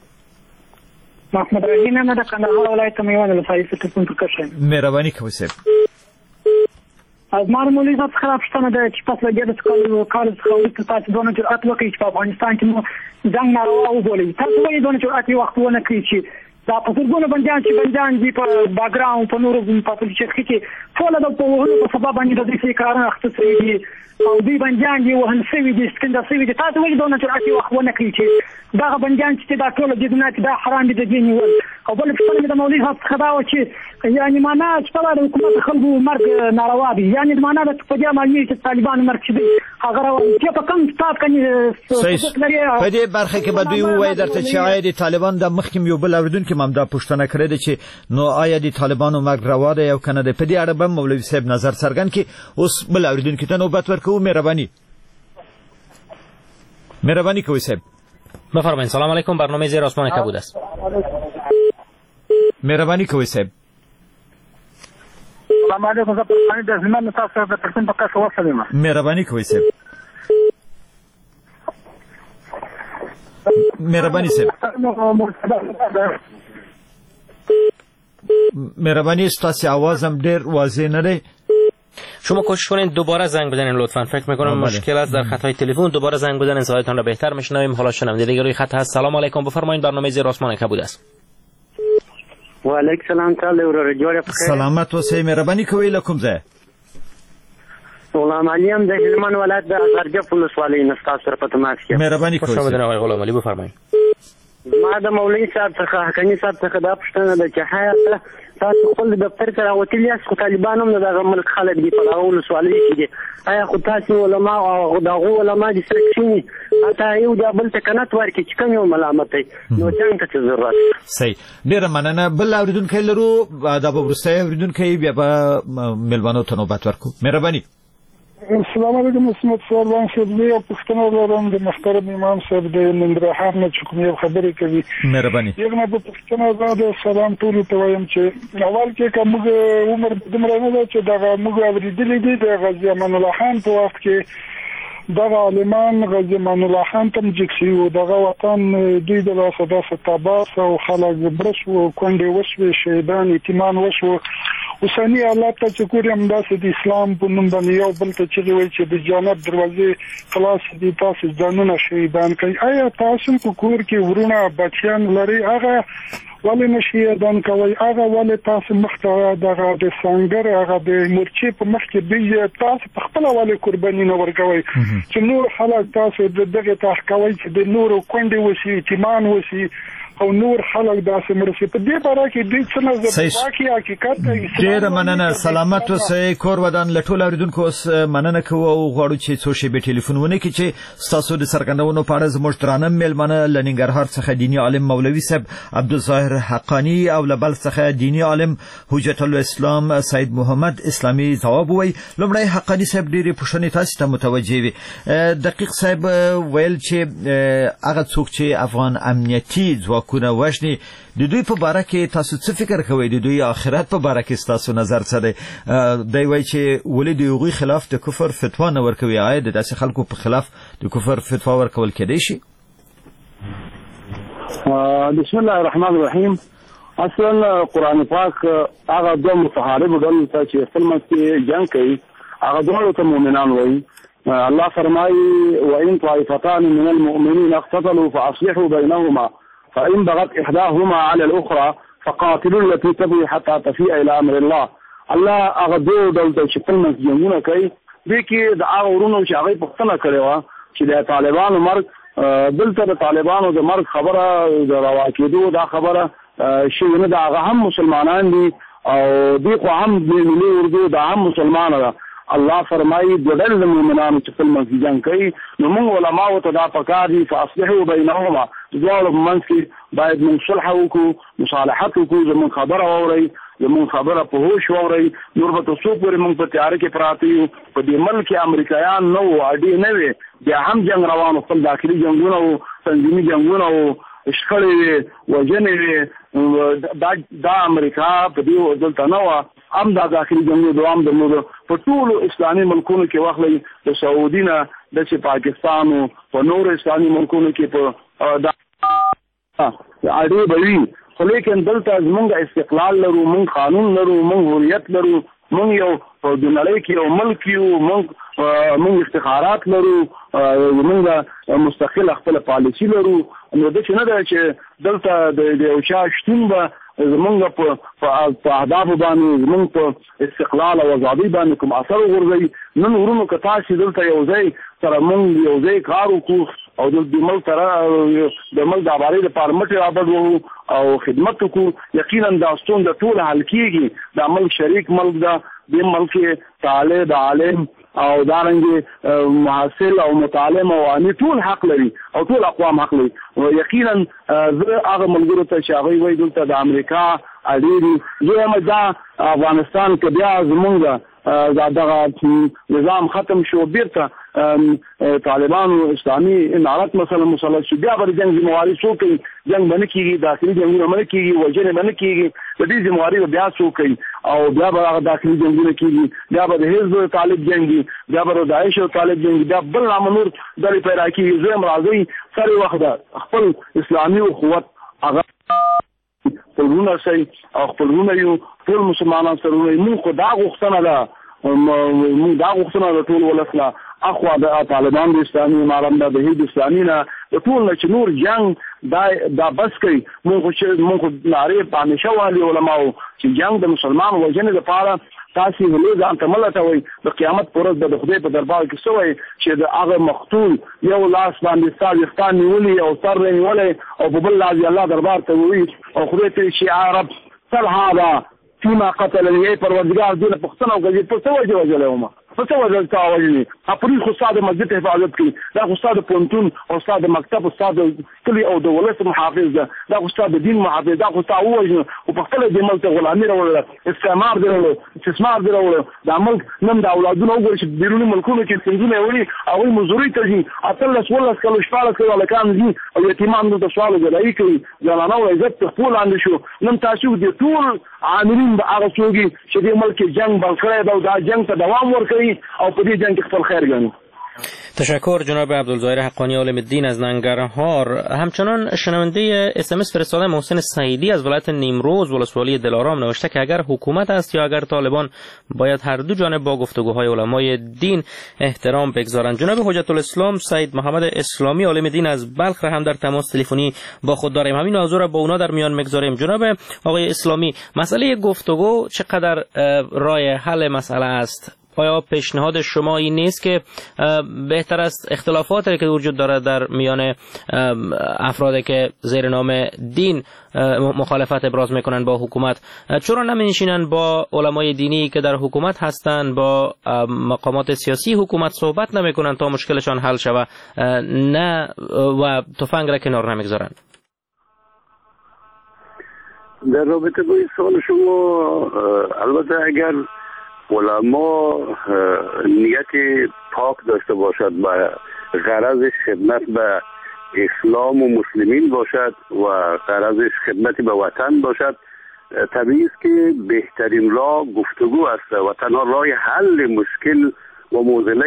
محمد رحیم احمد کندهار ولایت میوان الفایز تکون پرکشن. مهرباني کوئ صاحب. از مولوی صاحب څخه پوښتنه ده چې پس لګیا د کال څخه وروسته تاسو دونه جرأت وکړئ چې په افغانستان کې مو جنګ ناروا وبولئ. تاسو ولې دونه جرأت یې وخت ونه کړئ چې دا په زرګونه بندیان دي په باګراوند په نورو په پولیسو کې ټول د په وهلو په سبب باندې د دې کارونه اخته شوي دي او دوی بندیان دي وهل شوي دي سکندر شوي دي. تاسو ولې دونه جرأت یې وخت ونه کړئ چې دغه بندیان چې دا ټول د دنیا کې دا حرام دي د دې نیول. او بل څه د مولوي صاحب څخه دا و چې یعنی معنا چې په اړه حکومت خلکو مرګ ناروا دي یعنی معنا د په دې معنی چې طالبان مرګ شي هغه چې په کوم سټاپ کې په دې برخه کې به دوی وایي درته چې آیا د طالبان د مخکې یو بل اوریدونکو هم دا پوښتنه کړې ده چې نو آیا د طالبانو مرګ روا ده یا کنه ده. په دې اړه به مولوي صاحب نظر څرګند کړي. اوس بل اوریدونکو ته نوبت ورکوو. مهرباني کوئ صاحب. بفرمایید. سلام علیکم. برنامه زیر آسمان کبود است. مهرباني کوئ صاحب. سلام علیکم. زه په د زمانه تاسو ته پرتم په کاسه وسلم. مهرباني کوئ صاحب. مهرباني صاحب. مهرباني ستاسو आवाज هم ډیر واضح نه دی. شما کوشش کنید دوباره زنگ بزنین لطفا. فکر میکنم مشکل است در خطای تلفن. دوباره زنگ بزنین صدایتان را بهتر میشنویم. حالا شنونده دیگه روی خط هست. سلام علیکم. بفرمایید. برنامه زیر آسمان کبود است. و علیکم سلام تعالی و رجوع بخیر. سلامت اوسئ. مهرباني کوئ له کوم ځای؟ غلام علي هم د هلمند ولایت د ازرجف ولسوالۍ نه ستاسو سره په تماس کې. مهرباني کوئ. خوش آمدید آقای غلام علي. بفرمایید. ما د مولوي صاحب څخه حقانی صاحب څخه دا پوښتنه ده چې حیا تاسو خپل دفتر ته راوتلی یاست خو طالبان هم دغه ملک خلک دي په هغه ولسوالۍ کې دي. آیا خو تاسو علما او دغه علما دي چې حتی یو د بل ته کنات ورکړي چې کوم یو ملامت دی نو څنګه ته ضرورت. صحیح. ډېره مننه. بل اوریدونکو لرو دا به وروستی اوریدونکو بیا به مېلمنو ته نوبت ورکړو. مهرباني. السلام علیکم. اسمت سروان صاحب یو پښتنه لرم د محترم امام صاحب د ننګرهار نه چې کوم یو خبرې کوي. مهرباني. یو نه په پښتنه زاد سلام ټول ته وایم چې اول کې کوم عمر دمر نه چې دا موږ اوریدلې دي د غازی امان الله خان په وخت کې دغه عالمان غازی امان الله خان تم جکسي او دغه وطن دوی د لاسه د تباس او خلک برش او کونډې وشوي شهیدان یتیمان وشو. اوسنی حالات ته چې ګورم داسې د اسلام په نوم باندې یو بل ته چې وایي چې د جنت دروازې خلاص دي تاسو ځانونه شهیدان کوي. آیا تاسو په کور کې ورونه بچیان لري هغه ولې نشهیدان کوي؟ هغه ولې تاسو مخته دغه د سنگر هغه د مرچې په مخ کې دی تاسو په خپل ولې قرباني نه ورکوي چې نور خلک تاسو دغه تحقیق کوي چې د نور کونډې وسی یتیمان وسی او نور خلک داسې مرسي په دې باره کې دوی څه نظر واکي حقیقت ډېر مننه سلامت اوسئ کور ودان لټول اوریدونکو اوس مننه کوو او غواړو چې څو شیبې ټلیفونونه کې چې تاسو د سرګندونو په اړه زموږ درانه میلمانه لننګرهار څخه دینی عالم مولوي صاحب عبدالظاهر حقانی او لبل څخه دینی عالم حجت الاسلام سید محمد اسلامي ځواب وای. لومړی حقانی صاحب ډېری پوښتنې تاسو ته متوجه وي. دقیق صاحب ویل چې هغه څوک چې افغان امنیتي ځواکونه وژني د دوی په باره کې تاسو څه فکر کوئ؟ د دوی آخرت په باره کې تاسو نظر څه دی؟ دی وایي چې ولې د هغوی خلاف د کفر فتوا نه ورکوي؟ آیا د داسې خلکو په خلاف د کفر فتوا ورکول کېدای شي؟ بسم الله الرحمن الرحیم. اصلا قرآن پاک هغه دوه متحاربو ډلو ته چې خپل منځ کې جنګ کوي هغه دواړو ته مؤمنان وایي. الله فرمایي وإن طائفتان من المؤمنين اقتتلوا فأصلحوا بينهما فإن بغت إحداهما على الأخرى فقاتلوا التي تبغي حتى تفيء إلى أمر الله. الله هغه دوه ډلو ته چې خپل منځ جنګونه کوي دې کې د هغه ورونو چې هغوی پوښتنه کړې وه چې د طالبانو مرګ دلته د طالبانو د مرګ خبره د روا کېدو دا خبره شوې نه ده. هغه هم مسلمانان دي او دوی خو هم د ملي اردو دا هم مسلمانه ده. الله فرمایي د ډېر مؤمنانو چې خپل منځ جنګ کوي نو موږ علماو ته دا پکار دي فاصلحوا بینهما دواړو په منځ کې باید موږ صلح وکړو مصالحت وکړو زموږ خبره واورئ زموږ خبره په هوش واورئ. نور به تر څو پورې موږ په تیاره کې پراته یو په دې ملک کې امریکایان نه وو اډې نه وې بیا هم جنګ روانو خپل داخلي جنګونه وو تنظیمي جنګونه وو شخړې وې وژنې وې دا امریکا په دې دلته نه وه هم دا داخلي جنګونه دوام درلوده. په ټولو اسلامي ملکونو کې واخلئ د سعودي نه داسې پاکستان او په نورو اسلامي ملکونو کې په اډې به وي خو لیکن دلته زمونږ استقلال لرو مونږ قانون لرو مونږ هویت لرو مونږ یو په دنړۍ کې یو ملک یو مونږ افتخارات لرو مونږ مستقل خپل پالیسي لرو. نو داسې نه ده چې دلته د یو چا شتون به زمونږ په اهدافو باندې زمونږ په استقلال او ازادۍ باندې کوم اثر وغورځوي. نن ورونو که تاسې دلته یو ځای سره مونږ یو ځای کار وکړو او د ملک سره د ملک د آبادۍ لپاره مټې رابډ وو او خدمت وکړو یقینا دا ستونزه ټوله حل کېږي. دا ملک شریک ملک ده دې ملک کې طالب عالم او دارنګه محصل او متعلم او عامي ټول حق لري او ټول اقوام حق لري. یقینا زه هغه ملګرو ته چې هغوی وایي دلته د امریکا اړې دي زه دا افغانستان کې بیا زمونږ دغه نظام ختم شو بیرته طالبانو اسلامي امارات مثلا مسلط شو بیا به جنګ ذمہواري څوک کوي؟ جنګ به نه کېږي داخلي جنګونه به نه کېږي وژنې به نه کېږي د دې ذمہواري به بیا څوک کوي او بیا به هغه داخلي جنګونه کېږي بیا به د حزب طالب جنګي بیا به د داعش طالب جنګي بیا بل نامنور ډلې پیدا کېږي. زه هم راځئ سر وخت ده خپل اسلامي اخوت هغه خپلونه شي او خپلونه یو ټول مسلمانان سره موږ خو دا غوښتنه ده موږ دا غوښتنه ده ټول ولسله اخوا د طالبان د اسلامي امارت نه د حزب اسلامي نه د ټول نه چې نور جنګ دا بس کوي. موږ نارې په همیشه والي علماو چې جنګ د مسلمان وژنې لپاره تاسې ولې ځان ته مه لټوئ د قیامت په ورځ به د خدای په دربار کې څه وایي چې د هغه مقتول یو لاس باندې ستا ویښتان نیولي او سر یې نیولی او په بل لاس یې الله دربار ته ووایي او خدای ته چې یا رب سل هذا فيما قتلني ای پروردګار دې نه پوښتنه وکړي په څه وجه وژلی ومه په څه وجه تا وژلي پولیس خو ستا د مسجد حفاظت کوي دا خو ستا د پوهنتون او ستا د مکتب او ستا د کلي او د ولس محافظ ده دا خو ستا د دین محافظ دا خو ستا ووژنه او په خپله دې ملک ته غلامي راوړله استعمار دې راوړه استثمار دې راوړه دا ملک نن د اولادونه وګورئ چې بیروني ملکونو کې څنګونه یې وړي هغوی مزدورۍ ته ځي 18 کلو 14 کلو هلکان ځي او یتیمان دلته سوال و ګدایي کوي زنانه او عزت تر پښو لاندې شو. نن تاسو دې ټول عاملین به هغه څوک چې دې ملک کې جنګ بند کړی ده او دا جنګ ته دوام ورکوي او په دې جنګ کې خپل خیر ګڼي. تشکر جناب عبدالظاهر حقانی عالم الدین از ننگرهار. همچنان شنونده SMS فرستاده محسن سعیدی از ولایت نیمروز ولسوالی دلارام نوشته که اگر حکومت است یا اگر طالبان باید هر دو جانب با گفتگوهای علمای دین احترام بگذارند. جناب حجت الاسلام سید محمد اسلامی عالم دین از بلخ هم در تماس تلفنی با خود داریم. همین موضوع را با اونا در میان میگذاریم. جناب آقای اسلامی مسئله گفتگو چقدر راه حل مسئله است؟ آیا پیشنهاد شما این نیست که بهتر است اختلافاتی که وجود داره در میان افرادی که زیر نام دین مخالفت ابراز میکنن با حکومت، چرا نمی‌نشینن با علمای دینی که در حکومت هستن، با مقامات سیاسی حکومت صحبت نمیکنن تا مشکلشان حل شود، نه و تفنگ را کنار نمیگذارن؟ در رابطه با این سوال شما، البته اگر علما نیت پاک داشته باشد و غرضش خدمت به اسلام و مسلمین باشد و غرضش خدمت به وطن باشد، طبیعی است که بهترین راه گفتگو است و تنها راه حل مشکل و معضله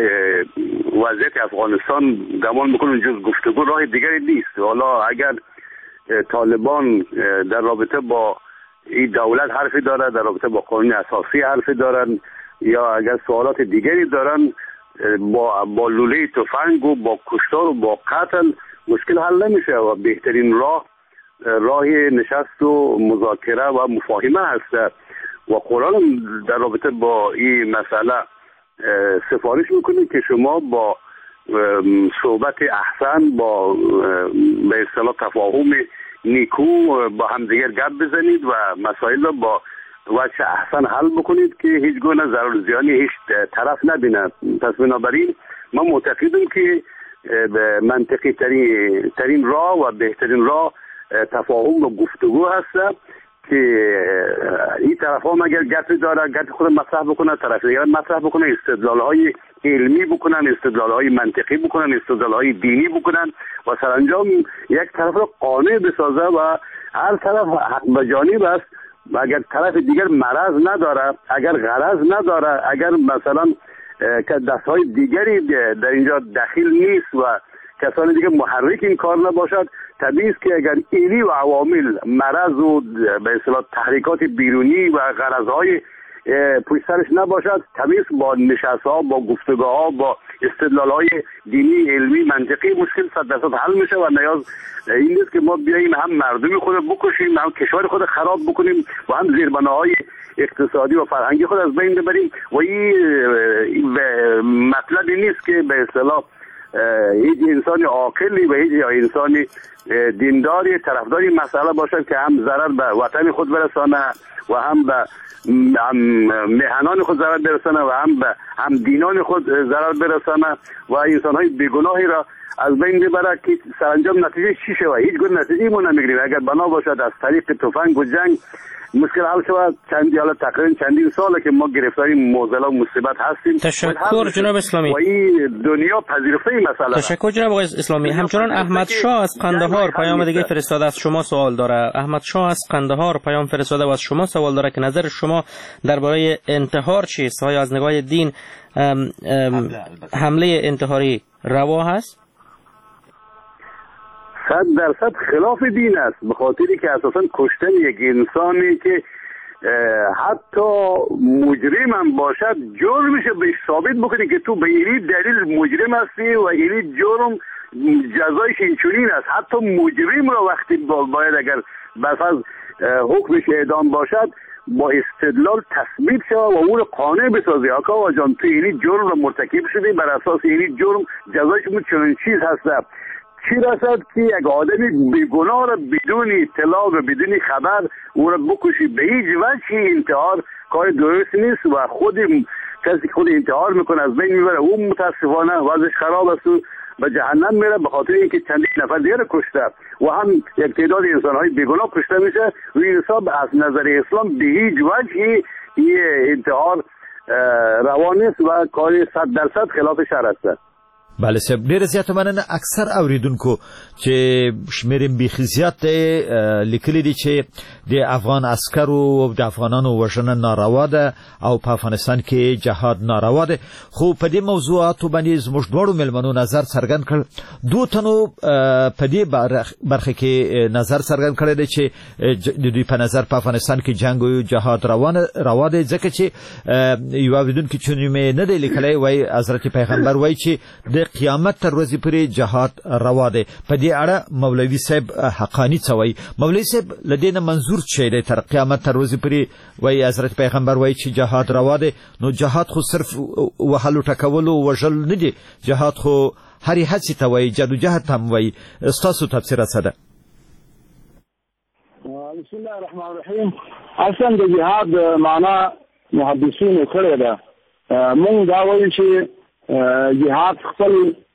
وضعیت افغانستان گمان میکنم جز گفتگو راه دیگری نیست. حالا اگر طالبان در رابطه با این دولت حرفی دارد، در رابطه با قانون اساسی حرفی دارن، یا اگر سوالات دیگری دارن، با لوله تفنگ و با کشتار و با قتل مشکل حل نمیشه و بهترین راه نشست و مذاکره و مفاهمه هست و قرآن در رابطه با این مسئله سفارش میکنه که شما با صحبت احسن، با به اصطلاح تفاهم نیکو با همدیگر گپ بزنید و مسائل را با وجه احسن حل بکنید که هیچ گونه ضرر زیانی هیچ طرف نبینه. پس بنابراین ما معتقدیم که منطقی ترین راه و بهترین راه تفاهم و گفتگو هست که این طرف ها اگر گپی داره گپ خود مطرح بکنه، طرف دیگر مطرح بکنه، استدلال های علمی بکنن، استدلال های منطقی بکنن، استدلال های دینی بکنن و سرانجام یک طرف را قانع بسازه و هر طرف حق به جانب است و اگر طرف دیگر مرض نداره، اگر غرض نداره، اگر مثلا دستهای دیگری در اینجا دخیل نیست و کسانی دیگه محرک این کار نباشد، طبیعی است که اگر اینی و عوامل مرض و به اصطلاح تحریکات بیرونی و غرضهای پشت سرش نباشد، طبیعی است با نشست‌ها، با گفتگوها، با استدلال‌های دینی، علمی، منطقی مشکل 100% حل میشه و نیاز این نیست که ما بیاییم هم مردم خود بکشیم، هم کشور خود خراب بکنیم و هم زیربناهای اقتصادی و فرهنگی خود از بین ببریم و این مطلبی نیست که به اصطلاح هیچ انسان عاقلی و هیچ انسان دینداری طرفداری مسئله باشد که هم ضرر به وطن خود برسانه و هم به مهنان خود ضرر برسانه و هم به هم دینان خود ضرر برسانه و انسان‌های بیگناهی را از بین ببره که سرانجام نتیجه چی شود؟ هیچ گونه نتیجه‌ای ما نمیگیریم. اگر بنا باشد از طریق تفنگ و جنگ مشکل حل شود، تقریبا چندین ساله که ما گرفتار معضله و مصیبت هستیم. تشکر جناب اسلامی. و این دنیا پذیرفته این مسئله. تشکر جناب آقای اسلامی. همچنان احمد شاه از قندهار پیام دیگه فرستاده، از شما سوال داره. احمد شاه از قندهار پیام فرستاده و از شما سوال داره که نظر شما درباره انتحار چیست؟ آیا از نگاه دین حمله انتحاری روا هست؟ 100% خلاف دین است، به خاطری که اساسا کشتن یک انسانی که حتی مجرم هم باشد جرمش بهش ثابت بکنی که تو به این دلیل مجرم هستی و این جرم جزایش اینچنین است. حتی مجرم را وقتی باید اگر بفرض حکمش اعدام باشد با استدلال تثبیت شود و اون قانع بسازی آقا جان تو این جرم را مرتکب شدی، بر اساس این جرم جزایش چنین چیز هست. چی رسد که یک آدمی بیگناه را بدون اطلاع و بدون خبر او را بکشی؟ به هیچ وجه انتحار کار درست نیست و کسی خود انتحار میکنه از بین میبره، اون متاسفانه وضعش خراب است و به جهنم میره به خاطر اینکه چندین نفر دیگر کشته و هم یک تعداد انسانهای بیگناه کشته میشه. روی حساب از نظر اسلام به هیچ وجه این انتحار روا نیست و کار 100% خلاف شرع است. بله صاحب، ډیر زیاته مننه. اکثر اوریدونکو چې شمیرم بیخي زیات لیکلي دي چې د افغان عسکرو او د افغانانو وژنه ناروا ده او په افغانستان کې جهاد ناروا ده، خو په دې موضوعاتو باندې زموږ دواړو ملمنو نظر څرګند کړ. دوه تنو په دې برخه کې نظر څرګند کړی دی چې د دوی په نظر په افغانستان کې جنگ او جهاد روا ده، ځکه چې یو اوریدونکو چې مې نه دی لیکلی وای حضرت پیغمبر وای چې د قیامت تر ورځې پورې جهاد روا دی. په دې اړه مولوي صاحب حقانی څه وایي؟ مولوي صاحب له دې نه منظور څه دی؟ تر قیامت تر ورځې پورې وایي حضرت پیغمبر وایي چې جهاد روا دی. نو جهاد خو صرف وهلو ټکولو وژل نه دی، جهاد خو هرې هڅې ته وایي، جدوجهد ته هم وایي. ستاسو تفسیر څه ده؟ بسم الله الرحمن الرحیم. اصلا د جهاد معنا محدثینو کړې ده. مونږ دا وایو چې جهاد خپل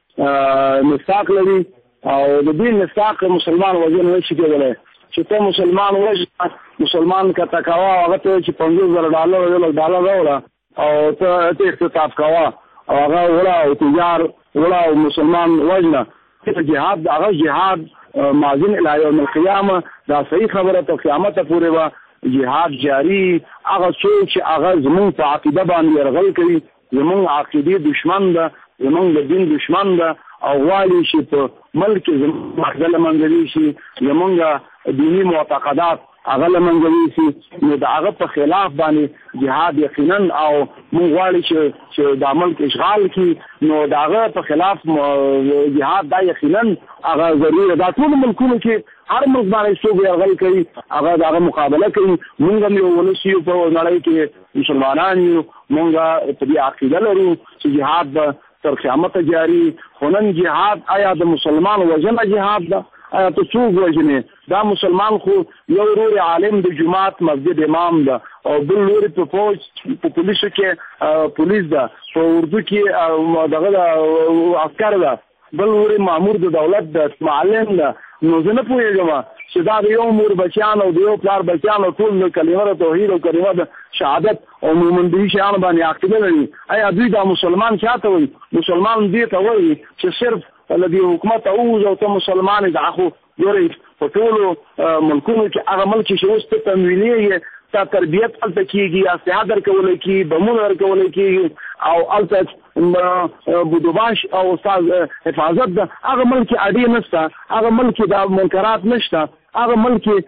مستاق لري او د دې مستاق مسلمان وجه نه شي کېدلی چې ته مسلمان وژنه، مسلمان که تکاوه هغه ته چې $50,000 راوړه او ته اختطاف کوه او هغه وړه او تجار وړه او مسلمان وژنه. جهاد هغه جهاد مازن الی یوم القیامه دا صحیح خبره ته قیامت پورې به جهاد جاری. هغه څوک چې هغه زمونږ په عقیده باندې یرغل کوي، زمونږ عقیدې دشمن ده، زمونږ د دین دشمن ده او غواړي چې په ملک زمونږ محضه له منځه یوسي، زمونږ دیني معتقدات هغه له منځه یوسي، نو د هغه په خلاف باندې جهاد یقینا او موږ غواړي چې دا ملک اشغال کړي، نو د هغه په خلاف جهاد دا یقینا هغه ضروري ده. دا ټول ملکونه کې هر ملک باندې څوک یرغل کوي هغه د هغه مقابله کوي. موږ هم یو ولس یو په نړۍ کې مسلمانان یو، موږ په دې عقیده لرو چې جهاد به تر قیامت جاری. خو نن جهاد آیا د مسلمان وژنه جهاد ده؟ آیا ته څوک وژنې؟ دا مسلمان خو یو ورور عالم د جماعت مسجد امام ده او بل لوري په فوج په پولیسو کې پولیس ده، په اردو کې دغه عسکر ده، بل لوري مامور د دولت ده، معلم ده. نو زه نه پوهېږم چې دا د یو مور بچیان او د یو پلار بچیان او ټول د کلمه د توحید او کلمه د شهادت او مومندوي شیانو باندې عقیده لري. آیا دوی دا مسلمان چاته وایي؟ مسلمان دې ته وایي چې صرف له دې حکومت اووځه او ته مسلمان یې. دا خو ګورئ په ټولو ملکونو کې هغه ملک چې اوس ته تمویلېږي، تا تربیت هلته کېږي، اسلحه درکولی کېږي، بمونه درکولی کېږي او هلته بودوباش او استاد حفاظت ده. هغه ملک کې اډې نشته، هغه ملک کې دا منکرات نشته، هغه ملک کې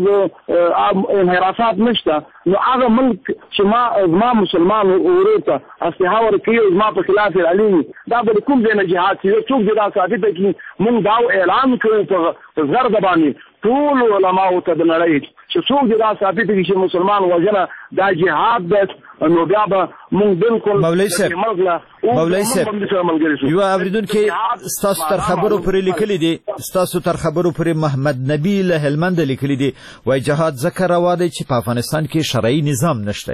انحرافات نشته. نو هغه ملک چې زما مسلمان ورور ته اسلحه ورکوي او زما په خلاف یې رالېږي، دا به د کوم ځای نه جهاد شي؟ څوک دې دا ثابته کړي؟ موږ دا اعلان کوو په زرد باندې ټول علماو ته د نړۍ چې څوک دې دا ثابته کړي چې مسلمان وژنه دا جهاد ده، نو بیا به موږ بالکل مولوي صاحب یو اوریدونکي ستاسو تر خبرو پرې لیکلي دي، ستاسو تر خبرو پرې محمد نبی له هلمند لیکلي دي، وایي جهاد ځکه روا دی چې په افغانستان کې شرعي نظام نشته.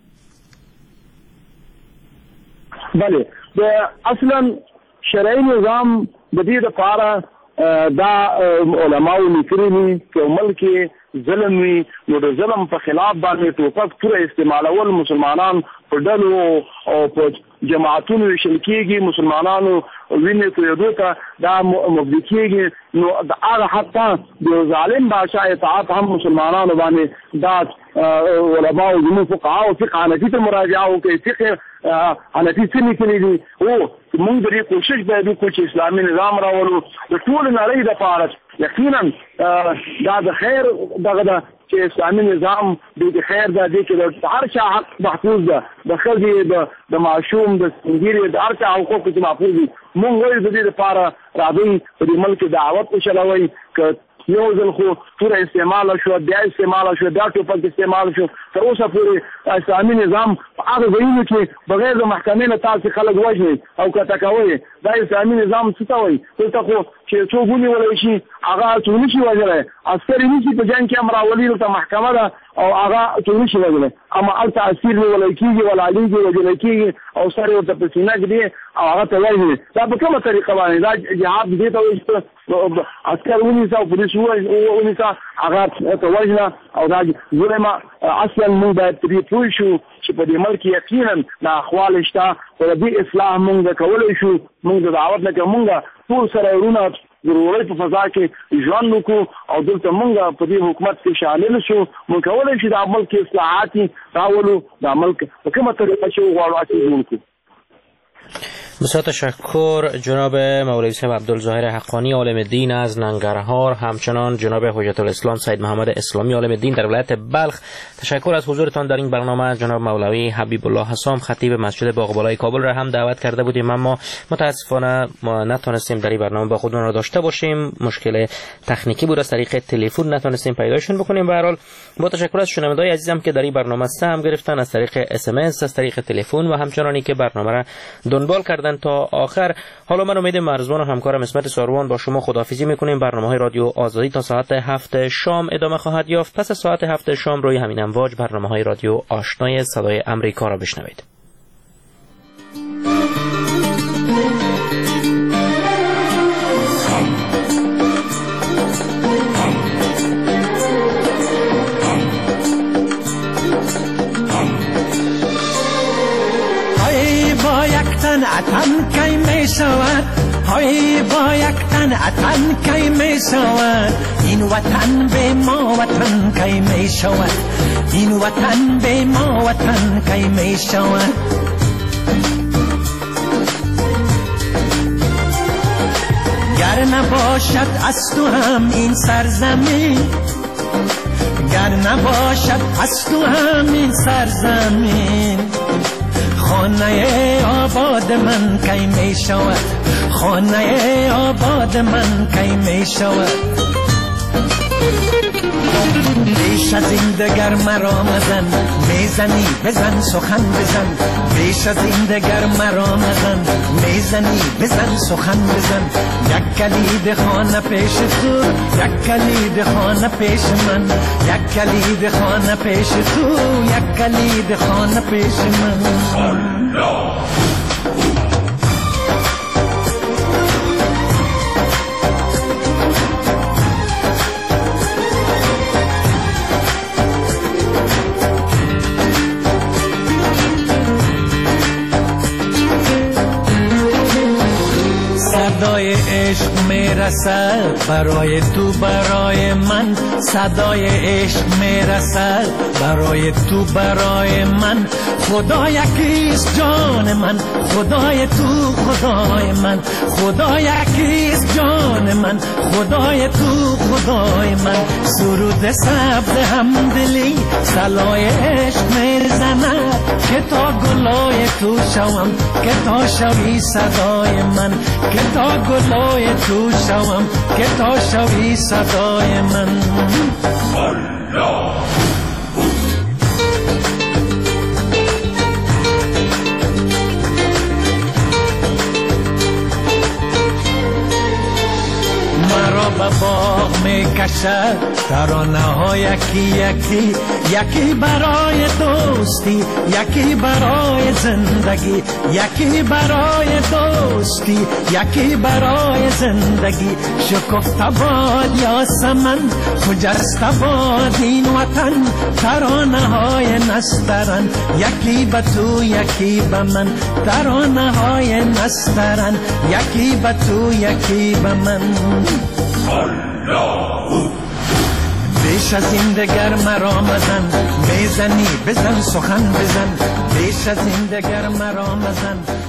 بله، د اصلا شرعي نظام د دې لپاره دا علماو لیکلي دي چې ملک ظلم وي، نو د ظلم په خلاف باندې ټوپک پوره استعمالول مسلمانان په ډلو او په جماعتونو ویشل کېږي، مسلمانانو وینې تویېدو ته دا مبدي کېږي. نو د هغه حتی د ظالم بادشاه اطاعت هم مسلمانانو باندې دا علماو زموږ فقهاو فقه حنفي ته مراجعه وکړي، فقه حنفي څه لیکلي دي. موږ د دې کوشش باید وکړو چې اسلامي نظام راولو د ټولې نړۍ دپاره. یقینا دا د خیر دغه ده چې اسلامي نظام د خیر ده، دې کې د هر چا حق محفوظ ده، د ښځې د ماشوم د سپینګیري د هر چا حقوق چې محفوظ دي. موږ وایو د دې لپاره راځئ په دې ملک دعوت وچلوئ. که یو ځل خو توره استعماله شوه، بیا استعماله شوه، بیا ټوپک استعمال شو، تر اوسه پورې اسلامي نظام په هغه ځایونو کې بغیر د محکمې نه تاسې خلک وژنئ او کته کوئ. دا اسلامي نظام څه ته وایي؟ دلته خو چې څوک ونیولی شي هغه څوک نشي وژلی، عسکر یې نیسي په جنګ کې هم راولي، دلته محکمه ده او هغه څوک نشي وژلی، اما هلته اسیر نیولی کېږي، ولاړېږي، وژلی کېږي او سر یې ورته په سینه ږدي او هغه ته وژني. دا په کومه طریقه باندې؟ دا جهاد دې ته وایي چې عسکر ونیسه او پولیس ونیسه هغه ته وژنه او دا ظلمه. اصلا موږ باید پرې پوه شو چې په دې ملک یقینا دا احوال شته، خو د دې اصلاح موږ کولی شو. موږ د دعوت نه کوو، موږ ټول سره ورونه ضروري په فضا کې ژوند وکړو او دلته موږ په دې حکومت کې شامل شو. موږ کولی شو دا ملک اصلاحات راولو، دا ملک په کومه طریقه چې وغواړو چې جوړ کړو. بسیار تشکر جناب مولوی صاحب عبدالظاهر حقانی عالم دین از ننگرهار، همچنان جناب حجت الاسلام سید محمد اسلامی عالم دین در ولایت بلخ. تشکر از حضورتان در این برنامه. جناب مولوی حبیب الله حسام خطیب مسجد باغبالای کابل را هم دعوت کرده بودیم، اما متاسفانه ما نتونستیم در این برنامه با خودمون را داشته باشیم، مشکل تکنیکی بود، از طریق تلفن نتونستیم پیداشون بکنیم. به هر حال با تشکر از شنوندگان عزیزم که در این برنامه سهم گرفتن، از طریق SMS، از طریق تلفن و همچنانی که برنامه را دنبال کردن تا آخر. حالا من امید مرزبان و همکارم اسمت ساروان با شما خداحافظی میکنیم. برنامه‌های رادیو آزادی تا ساعت 7 شام ادامه خواهد یافت. پس از ساعت 7 شام روی همین امواج برنامه‌های رادیو آشنای صدای امریکا را بشنوید. اتن کی می شود، های با یک تن اتن کی می شود، این وطن به ما وطن کی می شود، این وطن به ما وطن کی می شود. گر نباشد از تو هم این سرزمین، گر نباشد از تو هم این سرزمین، خانه آباد من کی می شود، خانه آباد من کی می شود. بیش از این دگر مرا مزن، میزنی بزن سخن بزن، بیش از این دگر مرا مزن، میزنی بزن سخن بزن. یک کلید خانه پیش تو، یک کلید خانه پیش من، یک کلید خانه پیش تو، یک کلید خانه پیش من. صدای عشق میرسد برای تو برای من، صدای عشق میرسد برای تو برای من. خدا یکیست جان من، خدای تو خدای من، خدا یکیست جان من، خدای تو خدای من. سرود سبز همدلی صلای عشق میزند، که تا گلای تو شوم، که تا شوی صدای من، که تا گلای تو شوم، که تا شوی صدای من. مرا به باغ می کشد ترانه ها یکی یکی، یکی برای دوستی، یکی برای زندگی، یکی برای دوستی، یکی برای زندگی. شکفته باد یاسمن، خجسته باد این وطن، ترانه های نسترن، یکی به تو یکی به من، ترانه های نسترن، یکی به تو یکی به من. بیش از این دگر مرا مزن، میزنی بزن سخن بزن، بیش از این دگر مرا مزن.